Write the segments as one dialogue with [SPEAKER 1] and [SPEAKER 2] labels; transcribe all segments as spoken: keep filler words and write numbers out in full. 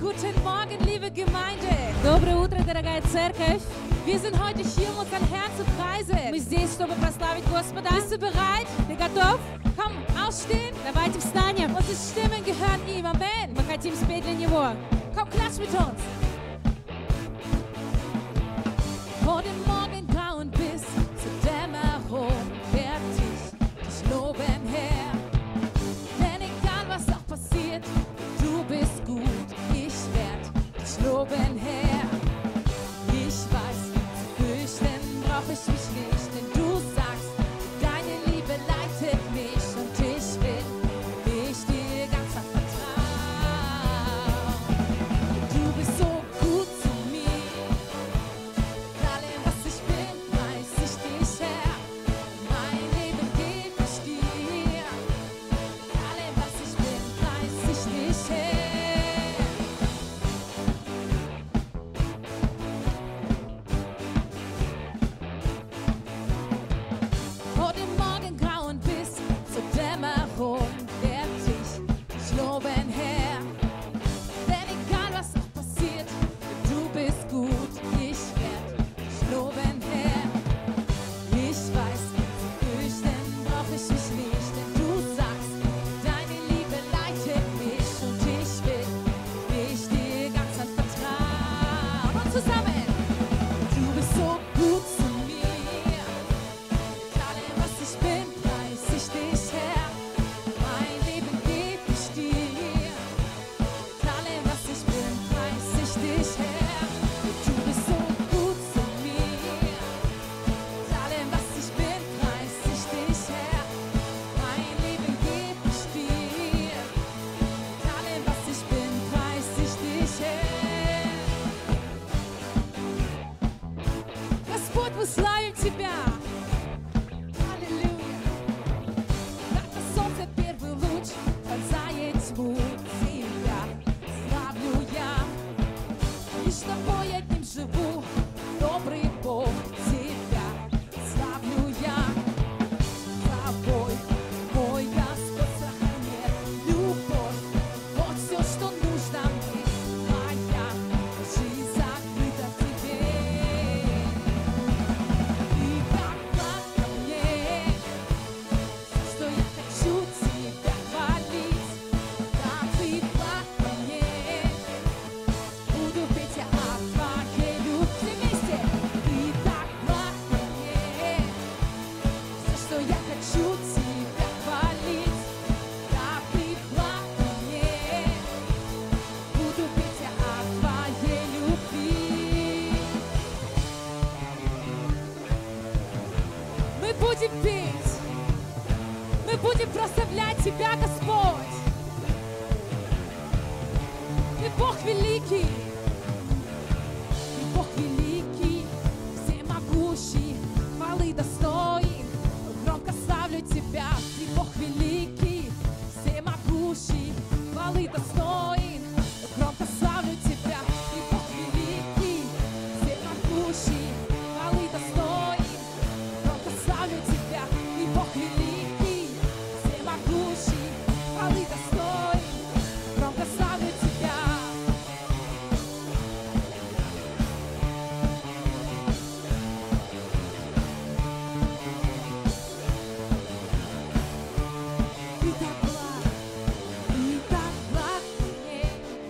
[SPEAKER 1] Guten Morgen, liebe Gemeinde.
[SPEAKER 2] Доброе утро, дорогая церковь.
[SPEAKER 1] Wir sind heute hier, um unseren Herrn zu preisen.
[SPEAKER 2] Мы здесь, чтобы прославить Господа.
[SPEAKER 1] Bist du bereit?
[SPEAKER 2] Ты готов?
[SPEAKER 1] Komm, aufstehen.
[SPEAKER 2] Давайте встанем.
[SPEAKER 1] Unsere Stimmen gehören ihm. Amen.
[SPEAKER 2] Мы хотим спеть для Него.
[SPEAKER 1] Komm, klatsch mit uns. Vor dem Morgengrauen bis zur Dämmerung werd ich dich loben, Herr. Denn egal was auch passiert, du bist gut. Ich werd dich loben, Herr. Ich weiß, zu fürchten brauch ich mich nicht, denn du sagst, deine Liebe leitet mich und ich will mich dir ganz vertrauen. Du bist so gut zu mir. Mit allem, was ich bin, preis ich dich, Herr. Mein Leben geb ich dir. Mit allem, was ich bin, preis ich dich, Herr. Vor dem Morgengrauen bis zur Dämmerung werd ich dich loben, Herr. Denn egal was auch passiert, du bist gut. Ich werd dich loben, Herr. Ich weiß, zu fürchten brauch ich mich nicht, denn du sagst, deine Liebe leitet mich und ich will mich dir ganz anvertrauen. Und zusammen, du bist so gut zu mir. Mit allem, was ich bin, preis ich dich, Herr. Mein Leben geb ich dir. Mit allem, was ich bin, preis ich dich, Herr. Du bist so gut zu mir. Mit allem, was ich bin, preis ich dich, Herr. Mein Leben geb ich dir. Mit allem, was ich bin, preis ich dich, Herr. Господь, мы славим Тебя. Аллилуйя. Как-то солнце первый луч пронзает тьму. Тебя славлю я. Лишь тобой одним живу. Добрый Бог, Тебя славлю я. Тобой, мой Господь, сохраняет любовь. Вот все, что нужно мне. Моя жизнь закрыта в Тебе. Ты так благ ко мне, что я хочу Тебя хвалить. Да, Ты благ ко мне, буду петь я о Твоей любви вместе. Ты так благ ко мне, что я хочу Тебя хвалить. Да, Ты благ ко мне, буду петь я о Твоей любви. Мы будем петь, мы будем прославлять Тебя, Господь. Ты Бог великий, Ты Бог великий, всемогущий, хвалы достоин. Громко славлю Тебя, Ты Бог великий, всемогущий, хвалы достоин. Громко славлю Тебя, Ты Бог великий, всемогущий, хвалы достоин. Громко славлю Тебя, Ты Бог великий, всемогущий, хвалы достоин. Громко славлю Тебя. Ты так благ, Ты так благ мне.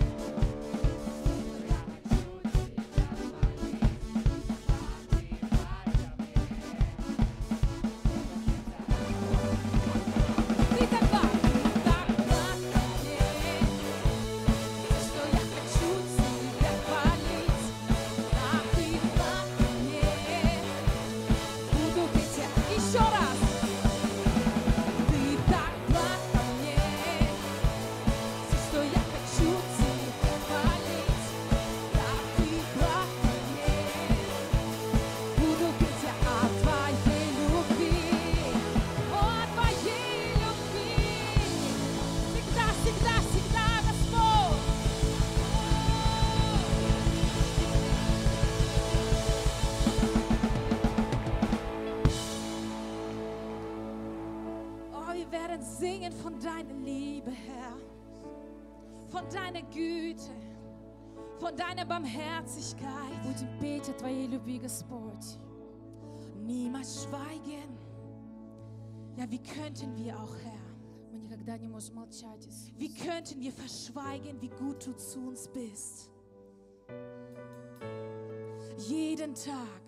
[SPEAKER 1] Ты так благ, так благ ко мне, что я хочу Тебя хвалить. Да, Ты благ ко мне, буду петь я еще раз. Ты так благ ко мне, что я хочу Тебя хвалить. Да, Ты благ ко мне, буду петь я о Твоей любви. О Твоей любви. Всегда, всегда, всегда, Господь. Oh, wir werden singen von deiner Liebe, Herr. Von deiner Güte. von deiner Barmherzigkeit.
[SPEAKER 2] Будем петь о Твоей любви, Господь.
[SPEAKER 1] Niemals schweigen. Ja, wie könnten wir auch, Herr?
[SPEAKER 2] Мы никогда не можем молчать, Иисус.
[SPEAKER 1] Wie könnten wir verschweigen, wie gut du zu uns bist? Jeden Tag,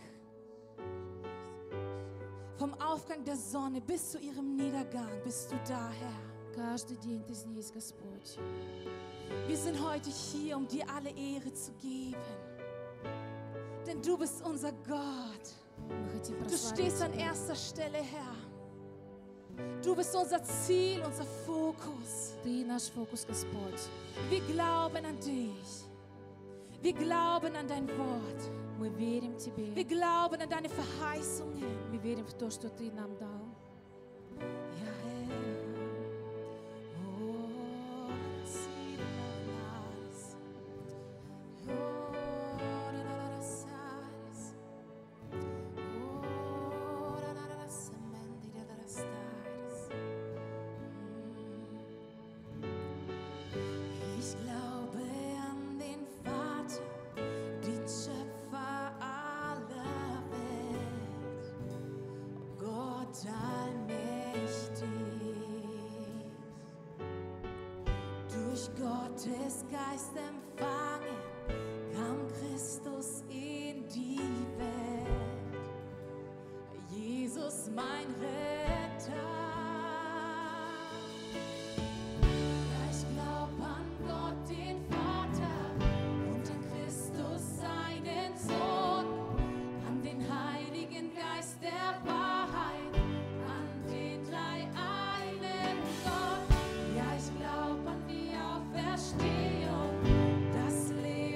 [SPEAKER 1] vom Aufgang der Sonne bis zu ihrem Niedergang, bist du da, Herr.
[SPEAKER 2] Каждый день Ты здесь, Господь.
[SPEAKER 1] Wir sind heute hier, um dir alle Ehre zu geben. Denn du bist unser Gott.
[SPEAKER 2] Мы хотим
[SPEAKER 1] Du
[SPEAKER 2] прославить
[SPEAKER 1] stehst an
[SPEAKER 2] Тебя.
[SPEAKER 1] erster Stelle, Herr. Du bist unser Ziel, unser Fokus.
[SPEAKER 2] Ты наш фокус, Господь.
[SPEAKER 1] Wir glauben an dich. Wir glauben an dein Wort.
[SPEAKER 2] Мы верим Тебе.
[SPEAKER 1] Wir glauben an deine Verheißungen.
[SPEAKER 2] Мы верим в то, что Ты нам дал.
[SPEAKER 1] Ja, Herr. Oh, sie das. Oh, da da da das. Oh, da da da semendi da da stars. Ich glaube an den Vater, den Schöpfer aller Welt, Gott allmächtig. Durch Gottes Geist empfangen kam Christus in die Welt. Jesus, mein Retter. Ja, ich glaub an Gott, den Vater, und an Christus, seinen Sohn, an den Heiligen Geist der Wahrheit, an den dreieinen Gott. Ja, ich glaub an die Auferstehung, das Leben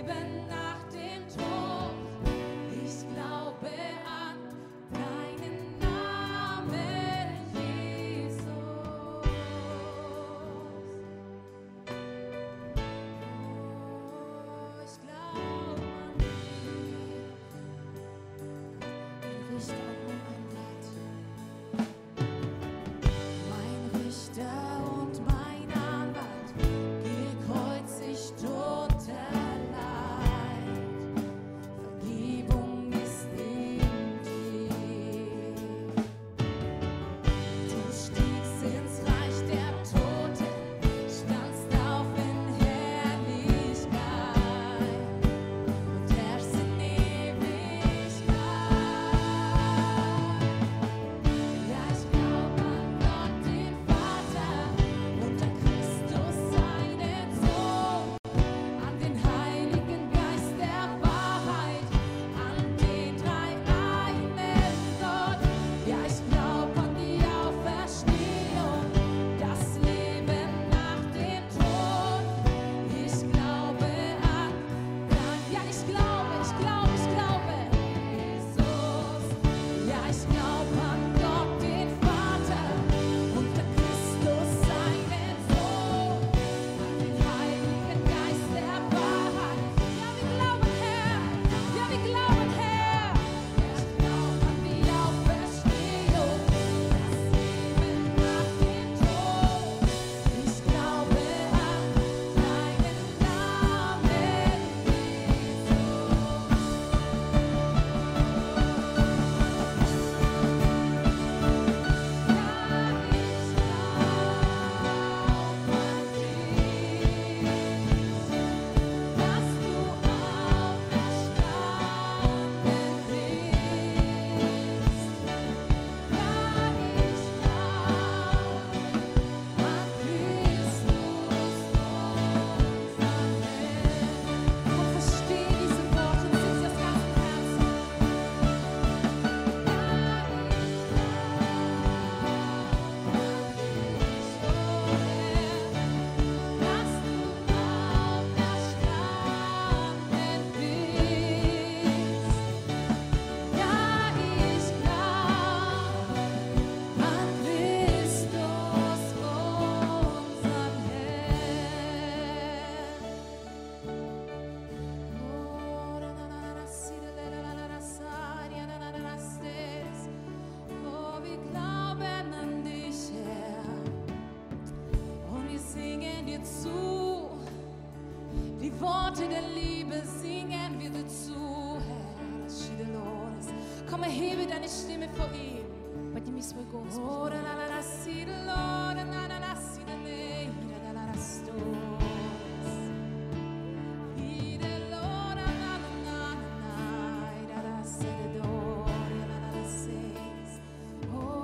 [SPEAKER 1] Komm, erhebe deine Stimme vor ihm.
[SPEAKER 2] Подними свой голос.
[SPEAKER 1] Oh, da, da, da, da, see the Lord, da, da, da, da, see the name, da, da, da, da, stores. He the Lord, da, da, da, da, da, da, da, say the door, da, da, da, da, says, oh.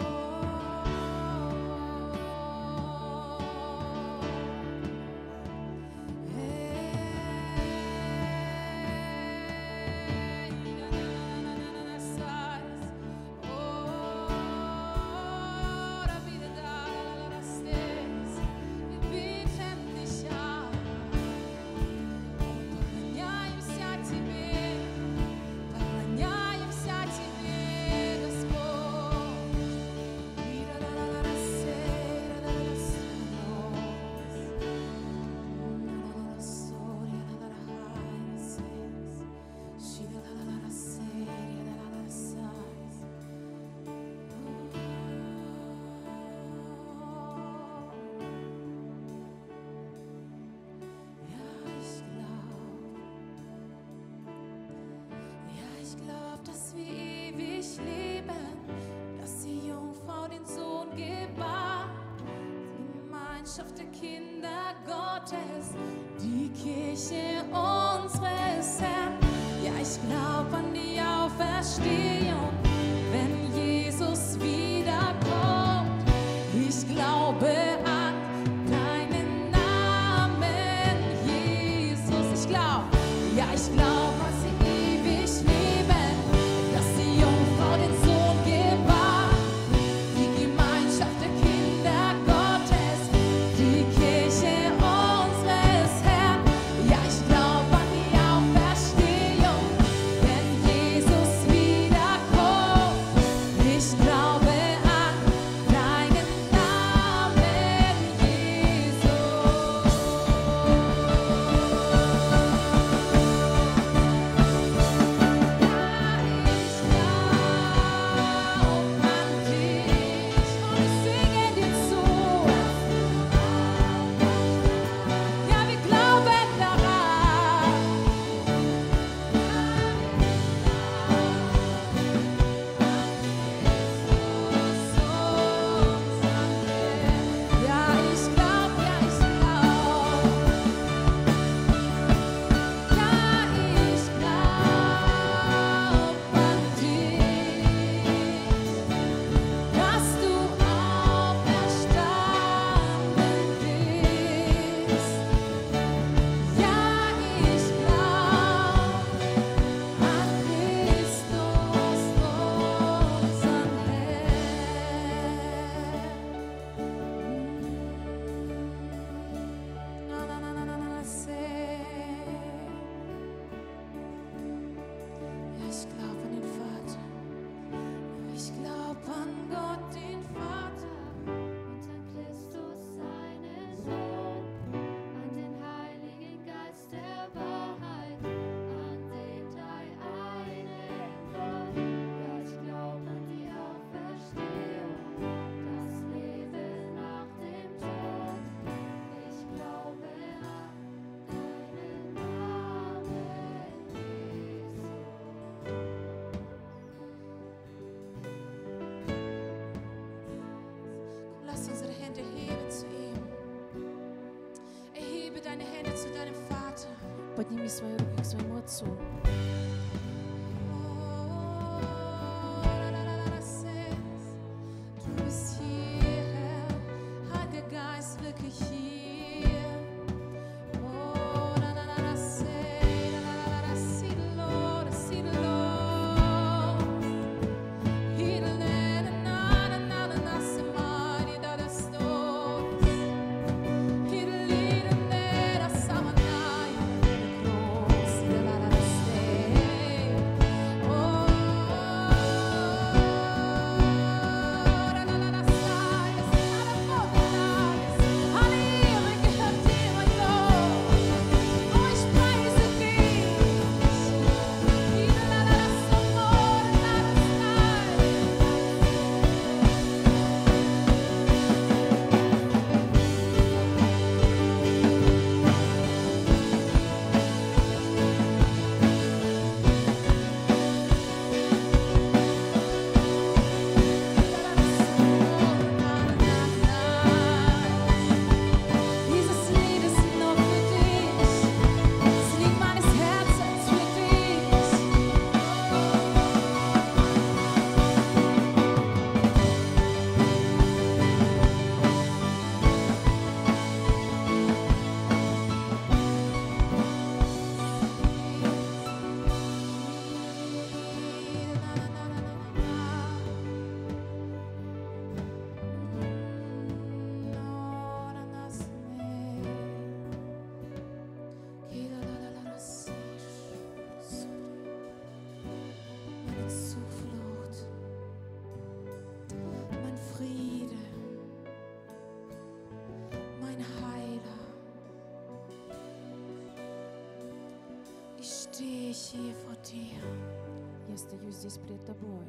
[SPEAKER 1] Dass wir ewig leben, dass die Jungfrau den Sohn gebar, die Gemeinschaft der Kinder Gottes, die Kirche unseres Herrn. Ja, ich glaube an die Auferstehung, wenn Jesus wiederkommt. Ich glaube an deinen Namen, Jesus. Ich glaube, ja, ich glaube, dass sie ewig leben, dass die Jungfrau den Sohn gebar, die Gemeinschaft der Kinder Gottes, die Kirche unseres Herrn. Ja, ich glaube an die Auferstehung, wenn Jesus wiederkommt. Ich glaube an deinen Namen, Jesus.
[SPEAKER 2] Подними свои руки к своему Отцу.
[SPEAKER 1] Du bist hier, Herr, Heiliger Geist, wirklich hier. Oh, na, na, na, na, say, na, na, na, na, see the Lord, I see the Lord. He the land, na, na, na, na, na, say, mighty, that the stones. He the leader, that the summer night, the close, na, na, na, na, say.
[SPEAKER 2] ich stehe hier vor dir.
[SPEAKER 1] Я стою здесь пред Тобой.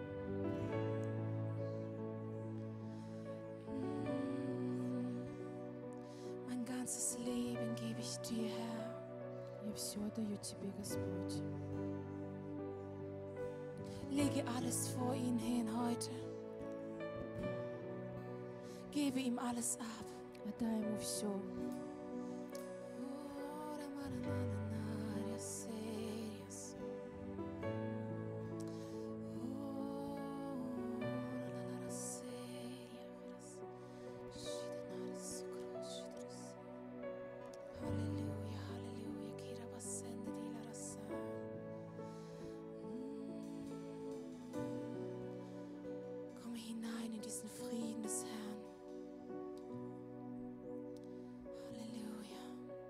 [SPEAKER 2] Mein ganzes Leben gebe ich dir, Herr.
[SPEAKER 1] Я все отдаю Тебе, Господь.
[SPEAKER 2] Lege alles vor ihn hin heute. Gebe ihm alles ab.
[SPEAKER 1] Отдай Ему все.
[SPEAKER 2] Halleluja, Halleluja, Kira Basende di la Rasa. Komme hinein in diesen Frieden des Herrn. Halleluja.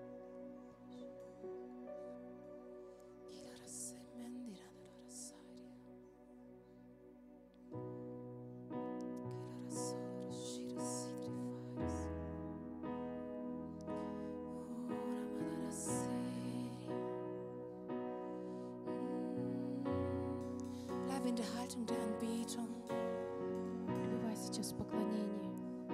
[SPEAKER 2] Kira Rasemendi la Rasaria. Kira Rasoro Shira Sidri Faris. Bleib in der Haltung der Anbetung.
[SPEAKER 1] Пребывай сейчас в поклонении.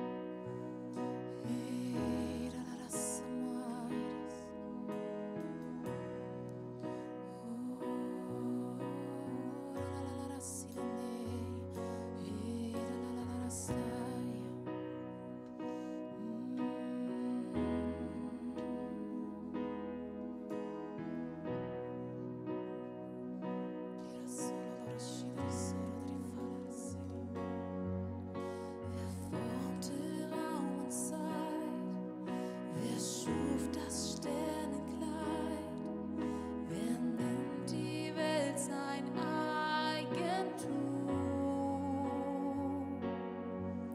[SPEAKER 2] Wer formte Raum und Zeit? Wer schuf das Sternenkleid? Wer nennt die Welt sein Eigentum?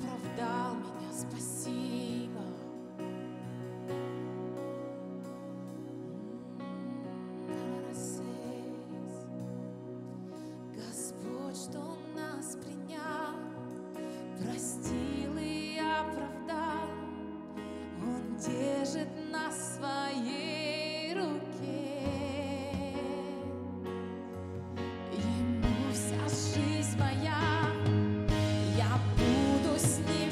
[SPEAKER 2] оправдал меня, спасибо. Господь, что нас принял, простил и оправдал, Он держит нас в своей руке. Ему вся жизнь моя, я буду с Ним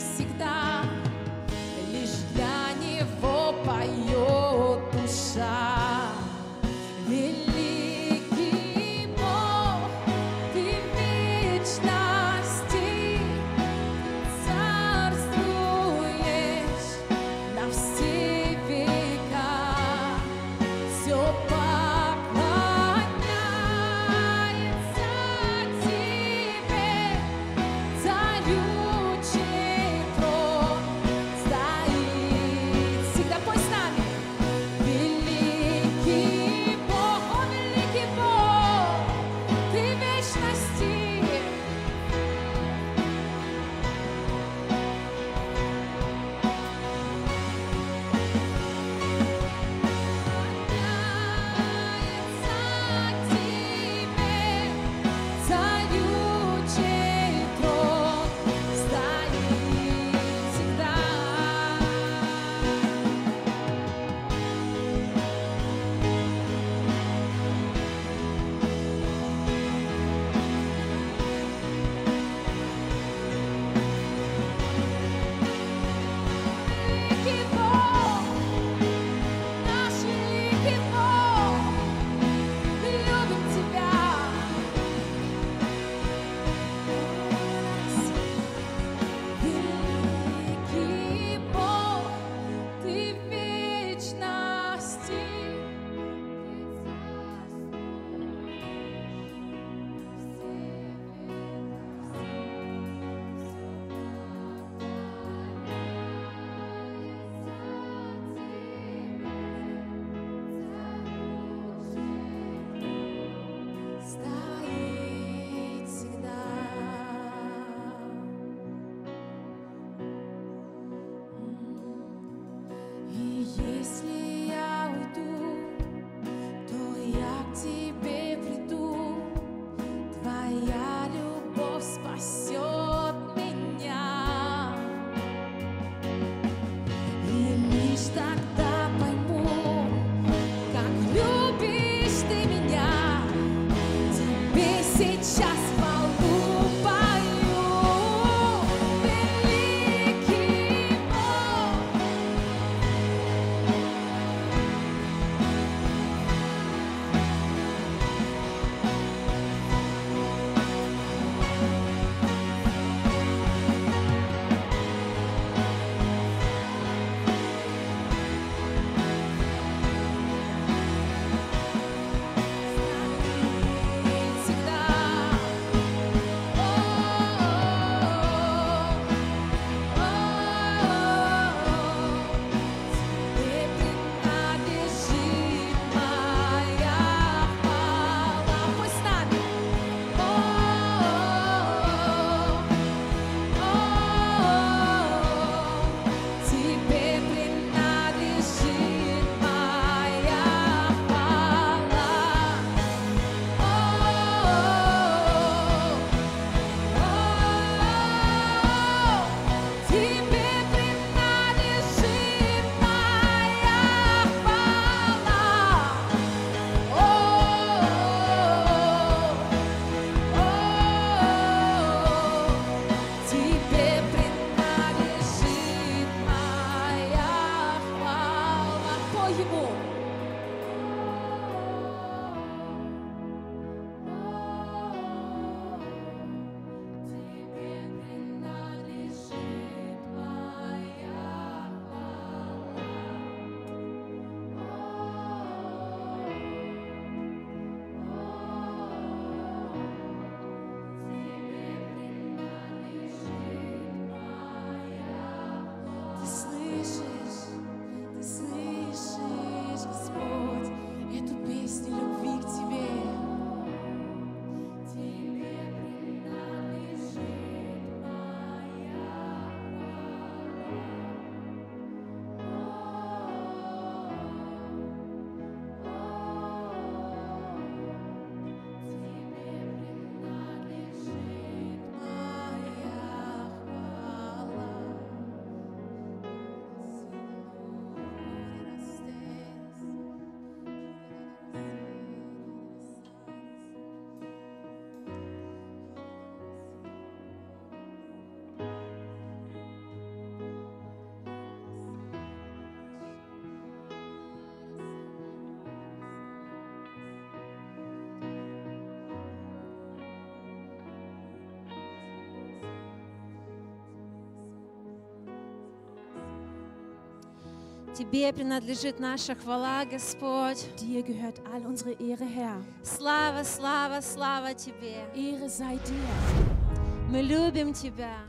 [SPEAKER 3] Тебе принадлежит наша хвала, Господь.
[SPEAKER 1] Dir gehört all unsere Ehre, Herr.
[SPEAKER 3] Слава, слава, слава Тебе.
[SPEAKER 1] Ehre sei dir.
[SPEAKER 3] Мы любим Тебя.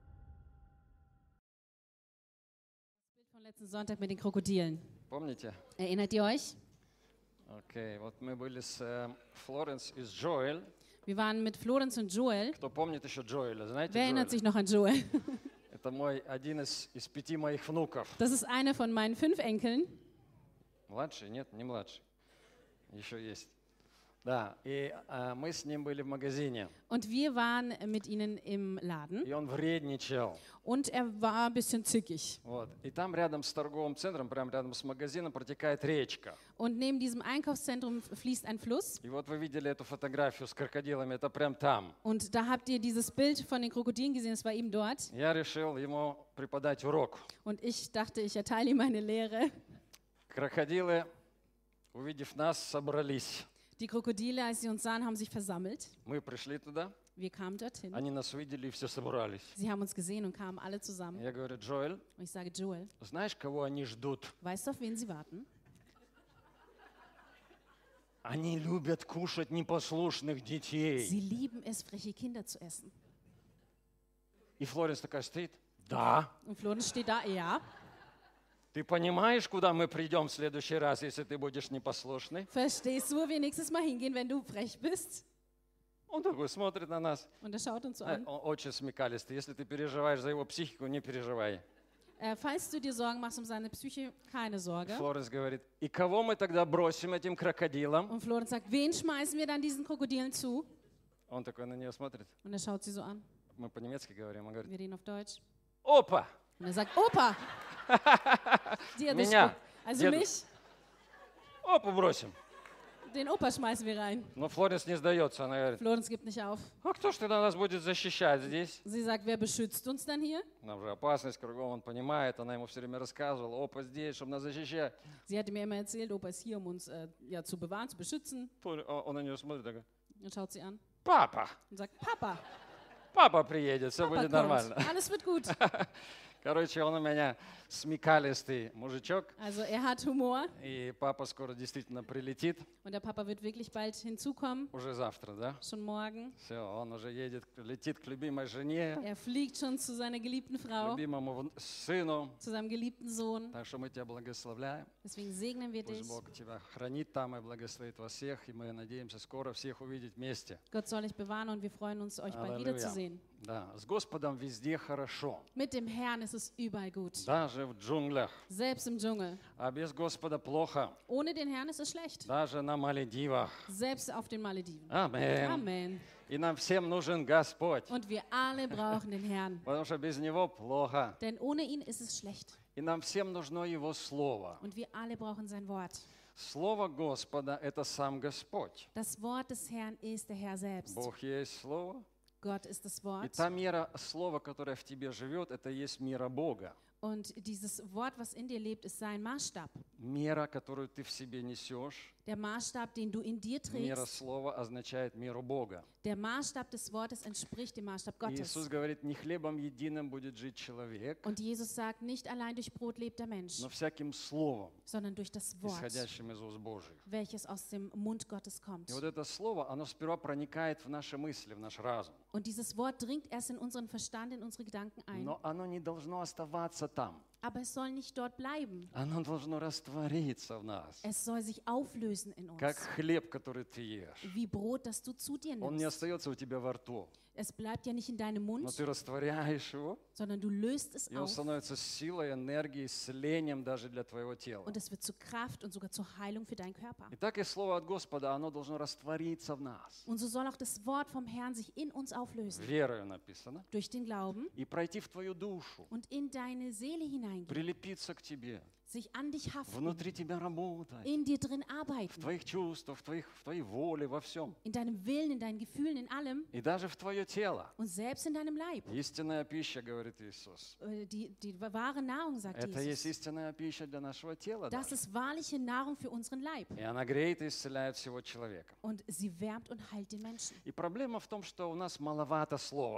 [SPEAKER 1] Von letzten Sonntag mit den Krokodilen.
[SPEAKER 4] Помните?
[SPEAKER 1] Erinnert ihr euch?
[SPEAKER 4] Окей, вот мы были с э, Флоренс и с Джоэль.
[SPEAKER 1] Wir waren mit Florenz und Joel.
[SPEAKER 4] Кто помнит еще Джоэля? Знаете
[SPEAKER 1] Wer erinnert
[SPEAKER 4] Джоэля?
[SPEAKER 1] sich noch an Joel?
[SPEAKER 4] Это мой один из, из пяти моих внуков.
[SPEAKER 1] Das ist einer von meinen fünf Enkeln.
[SPEAKER 4] Младший? Нет, не младший. Еще есть. Да, и э, мы с ним были в магазине.
[SPEAKER 1] Und wir waren mit ihnen im Laden.
[SPEAKER 4] И он вредничал.
[SPEAKER 1] Und er war ein bisschen zickig.
[SPEAKER 4] Вот. И там рядом с торговым центром, прямо рядом с магазином, протекает речка.
[SPEAKER 1] Und neben diesem Einkaufszentrum fließt ein Fluss.
[SPEAKER 4] И вот вы видели эту фотографию с крокодилами, это прям там.
[SPEAKER 1] Und da habt ihr dieses Bild von den Krokodilen gesehen, das war eben dort.
[SPEAKER 4] Я решил ему преподать урок.
[SPEAKER 1] Und ich dachte, ich erteile ihm meine Lehre.
[SPEAKER 4] Крокодилы, увидев нас, собрались.
[SPEAKER 1] Die Krokodile, als sie uns sahen, haben sich versammelt.
[SPEAKER 4] Мы пришли туда,
[SPEAKER 1] Wir kamen dorthin.
[SPEAKER 4] они нас увидели и все собрались.
[SPEAKER 1] Sie haben uns gesehen und kamen alle zusammen.
[SPEAKER 4] Я говорю, Джоэль,
[SPEAKER 1] Und ich sage, Joel,
[SPEAKER 4] знаешь, кого они ждут?
[SPEAKER 1] weißt du, auf wen sie warten?
[SPEAKER 4] Они любят кушать непослушных
[SPEAKER 1] Sie
[SPEAKER 4] детей.
[SPEAKER 1] lieben es, freche Kinder zu essen.
[SPEAKER 4] И Флоренс такая стоит, да.
[SPEAKER 1] Und Florenz steht da, ja.
[SPEAKER 4] Ты понимаешь, куда мы придем в следующий раз, если ты будешь непослушный?
[SPEAKER 1] Verstehst du, wo wir nächstes Mal hingehen, wenn du frech bist?
[SPEAKER 4] Он такой смотрит на нас.
[SPEAKER 1] Und er schaut uns so
[SPEAKER 4] Э,
[SPEAKER 1] an.
[SPEAKER 4] Он очень смекалистый. Если ты переживаешь за его психику, не переживай.
[SPEAKER 1] Äh, falls du dir Sorgen machst um seine Psyche, keine Sorge.
[SPEAKER 4] Флоренс говорит, и кого мы тогда бросим этим крокодилам?
[SPEAKER 1] Und Florenz sagt, wen schmeißen wir dann diesen Krokodilen zu?
[SPEAKER 4] Он такой на нее смотрит.
[SPEAKER 1] Und er schaut sie so an.
[SPEAKER 4] Мы по-немецки говорим. Он говорит,
[SPEAKER 1] Wir reden auf Deutsch.
[SPEAKER 4] опа!
[SPEAKER 1] Und er sagt, Opa! Die hat
[SPEAKER 4] Меня.
[SPEAKER 1] mich- Also
[SPEAKER 4] Деду.
[SPEAKER 1] mich,
[SPEAKER 4] Опа, бросим.
[SPEAKER 1] den Opa schmeißen wir rein.
[SPEAKER 4] Но Флоренс не сдается. Она говорит,
[SPEAKER 1] Florenz gibt nicht auf.
[SPEAKER 4] а кто ж тогда нас будет защищать здесь?
[SPEAKER 1] Sie sagt, wer beschützt uns dann hier?
[SPEAKER 4] Нам же опасность кругом, он понимает. Она ему все время рассказывала, опа здесь, чтобы нас защищать.
[SPEAKER 1] Sie hatte mir immer erzählt, Opa ist hier, um uns äh, ja, zu bewahren, zu beschützen.
[SPEAKER 4] Флор- а Он на нее смотрит, такой,
[SPEAKER 1] Und schaut sie an
[SPEAKER 4] папа,
[SPEAKER 1] und sagt, Papa,
[SPEAKER 4] папа приедет, все
[SPEAKER 1] Papa
[SPEAKER 4] будет
[SPEAKER 1] kommt.
[SPEAKER 4] нормально.
[SPEAKER 1] Alles wird gut.
[SPEAKER 4] Короче, он у меня смекалистый мужичок,
[SPEAKER 1] Also er hat Humor
[SPEAKER 4] и папа скоро действительно прилетит,
[SPEAKER 1] und der Papa wird wirklich bald hinzukommen,
[SPEAKER 4] уже завтра, да?
[SPEAKER 1] schon morgen.
[SPEAKER 4] Все, он уже едет, летит к любимой жене,
[SPEAKER 1] Er fliegt schon zu seiner geliebten
[SPEAKER 4] к
[SPEAKER 1] Frau,
[SPEAKER 4] любимому вн- сыну.
[SPEAKER 1] zu seinem geliebten Sohn.
[SPEAKER 4] Так что мы тебя благословляем.
[SPEAKER 1] Deswegen segnen wir dich.
[SPEAKER 4] Пусть Бог тебя хранит там и благословит вас всех, и мы надеемся скоро всех увидеть вместе.
[SPEAKER 1] Gott soll euch bewahren und wir freuen uns, euch bald
[SPEAKER 4] Halleluja.
[SPEAKER 1] wiederzusehen.
[SPEAKER 4] Да, с Господом везде хорошо,
[SPEAKER 1] Mit dem Herrn ist es überall gut,
[SPEAKER 4] даже в джунглях.
[SPEAKER 1] selbst im Dschungel.
[SPEAKER 4] А без Господа плохо,
[SPEAKER 1] Ohne den Herrn ist es schlecht,
[SPEAKER 4] даже на Мальдивах.
[SPEAKER 1] selbst auf den Malediven.
[SPEAKER 4] Аминь.
[SPEAKER 1] Amen.
[SPEAKER 4] И нам всем нужен Господь,
[SPEAKER 1] Und wir alle brauchen den Herrn,
[SPEAKER 4] потому что без Него плохо.
[SPEAKER 1] denn ohne ihn ist es schlecht.
[SPEAKER 4] И нам всем нужно Его Слово.
[SPEAKER 1] Und wir alle brauchen sein Wort.
[SPEAKER 4] Слово Господа – это сам Господь.
[SPEAKER 1] Das Wort des Herrn ist der Herr selbst.
[SPEAKER 4] Бог есть Слово.
[SPEAKER 1] Gott ist das
[SPEAKER 4] И
[SPEAKER 1] Wort.
[SPEAKER 4] та мера слова, которая в тебе живет, это есть мера Бога.
[SPEAKER 1] Und dieses Wort, was in dir lebt, ist sein Maßstab.
[SPEAKER 4] Мера, которую ты в себе несешь,
[SPEAKER 1] Der Maßstab, den du in dir
[SPEAKER 4] мера
[SPEAKER 1] trägst,
[SPEAKER 4] слова означает меру Бога.
[SPEAKER 1] der Maßstab des Wortes entspricht dem Maßstab
[SPEAKER 4] И
[SPEAKER 1] Gottes.
[SPEAKER 4] Иисус говорит, не хлебом единым будет жить человек,
[SPEAKER 1] Und Jesus sagt, nicht allein durch Brot lebt der Mensch,
[SPEAKER 4] но всяким словом,
[SPEAKER 1] sondern durch das Wort,
[SPEAKER 4] исходящим из уст Божьих.
[SPEAKER 1] welches aus dem Mund Gottes kommt.
[SPEAKER 4] И вот это слово, оно сперва проникает в наши мысли, в наш разум.
[SPEAKER 1] Und dieses Wort dringt erst in unseren Verstand, in unsere Gedanken ein.
[SPEAKER 4] Но оно не должно оставаться там.
[SPEAKER 1] Aber es soll nicht dort bleiben.
[SPEAKER 4] Оно должно раствориться в нас.
[SPEAKER 1] Es soll sich auflösen in
[SPEAKER 4] Как
[SPEAKER 1] uns.
[SPEAKER 4] хлеб, который ты ешь.
[SPEAKER 1] Wie Brot, das du zu dir
[SPEAKER 4] Он не
[SPEAKER 1] nimmst.
[SPEAKER 4] остается у тебя во рту,
[SPEAKER 1] Es bleibt ja nicht in deinem
[SPEAKER 4] но
[SPEAKER 1] Mund,
[SPEAKER 4] ты растворяешь его,
[SPEAKER 1] sondern du löst es
[SPEAKER 4] и он
[SPEAKER 1] auf.
[SPEAKER 4] становится силой, энергией, исцелением даже для твоего тела.
[SPEAKER 1] Und es wird zu Kraft und sogar zur Heilung für deinen Körper.
[SPEAKER 4] И так и слово от Господа, оно должно раствориться в нас.
[SPEAKER 1] Und so soll auch das Wort vom Herrn sich in uns auflösen.
[SPEAKER 4] Верою написано.
[SPEAKER 1] Durch den Glauben
[SPEAKER 4] И пройти в твою душу,
[SPEAKER 1] und in deine Seele hineingehen.
[SPEAKER 4] прилепиться к тебе,
[SPEAKER 1] Sich an dich haften.
[SPEAKER 4] внутри тебя работать,
[SPEAKER 1] In dir drin
[SPEAKER 4] в
[SPEAKER 1] arbeiten.
[SPEAKER 4] твоих чувствах, в, твоих, в твоей воле, во всем.
[SPEAKER 1] In deinem Willen, in deinen Gefühlen, in allem.
[SPEAKER 4] И даже в твое тело.
[SPEAKER 1] Und selbst in deinem Leib.
[SPEAKER 4] Истинная пища, говорит Иисус.
[SPEAKER 1] Äh, Die, die wahre Nahrung, sagt
[SPEAKER 4] Это есть
[SPEAKER 1] Jesus.
[SPEAKER 4] истинная пища для нашего тела.
[SPEAKER 1] Das
[SPEAKER 4] даже.
[SPEAKER 1] ist wahrliche Nahrung für unseren Leib.
[SPEAKER 4] И она греет и исцеляет всего человека.
[SPEAKER 1] Und sie wärmt und heilt den Menschen.
[SPEAKER 4] И проблема в том, что у нас маловато слова.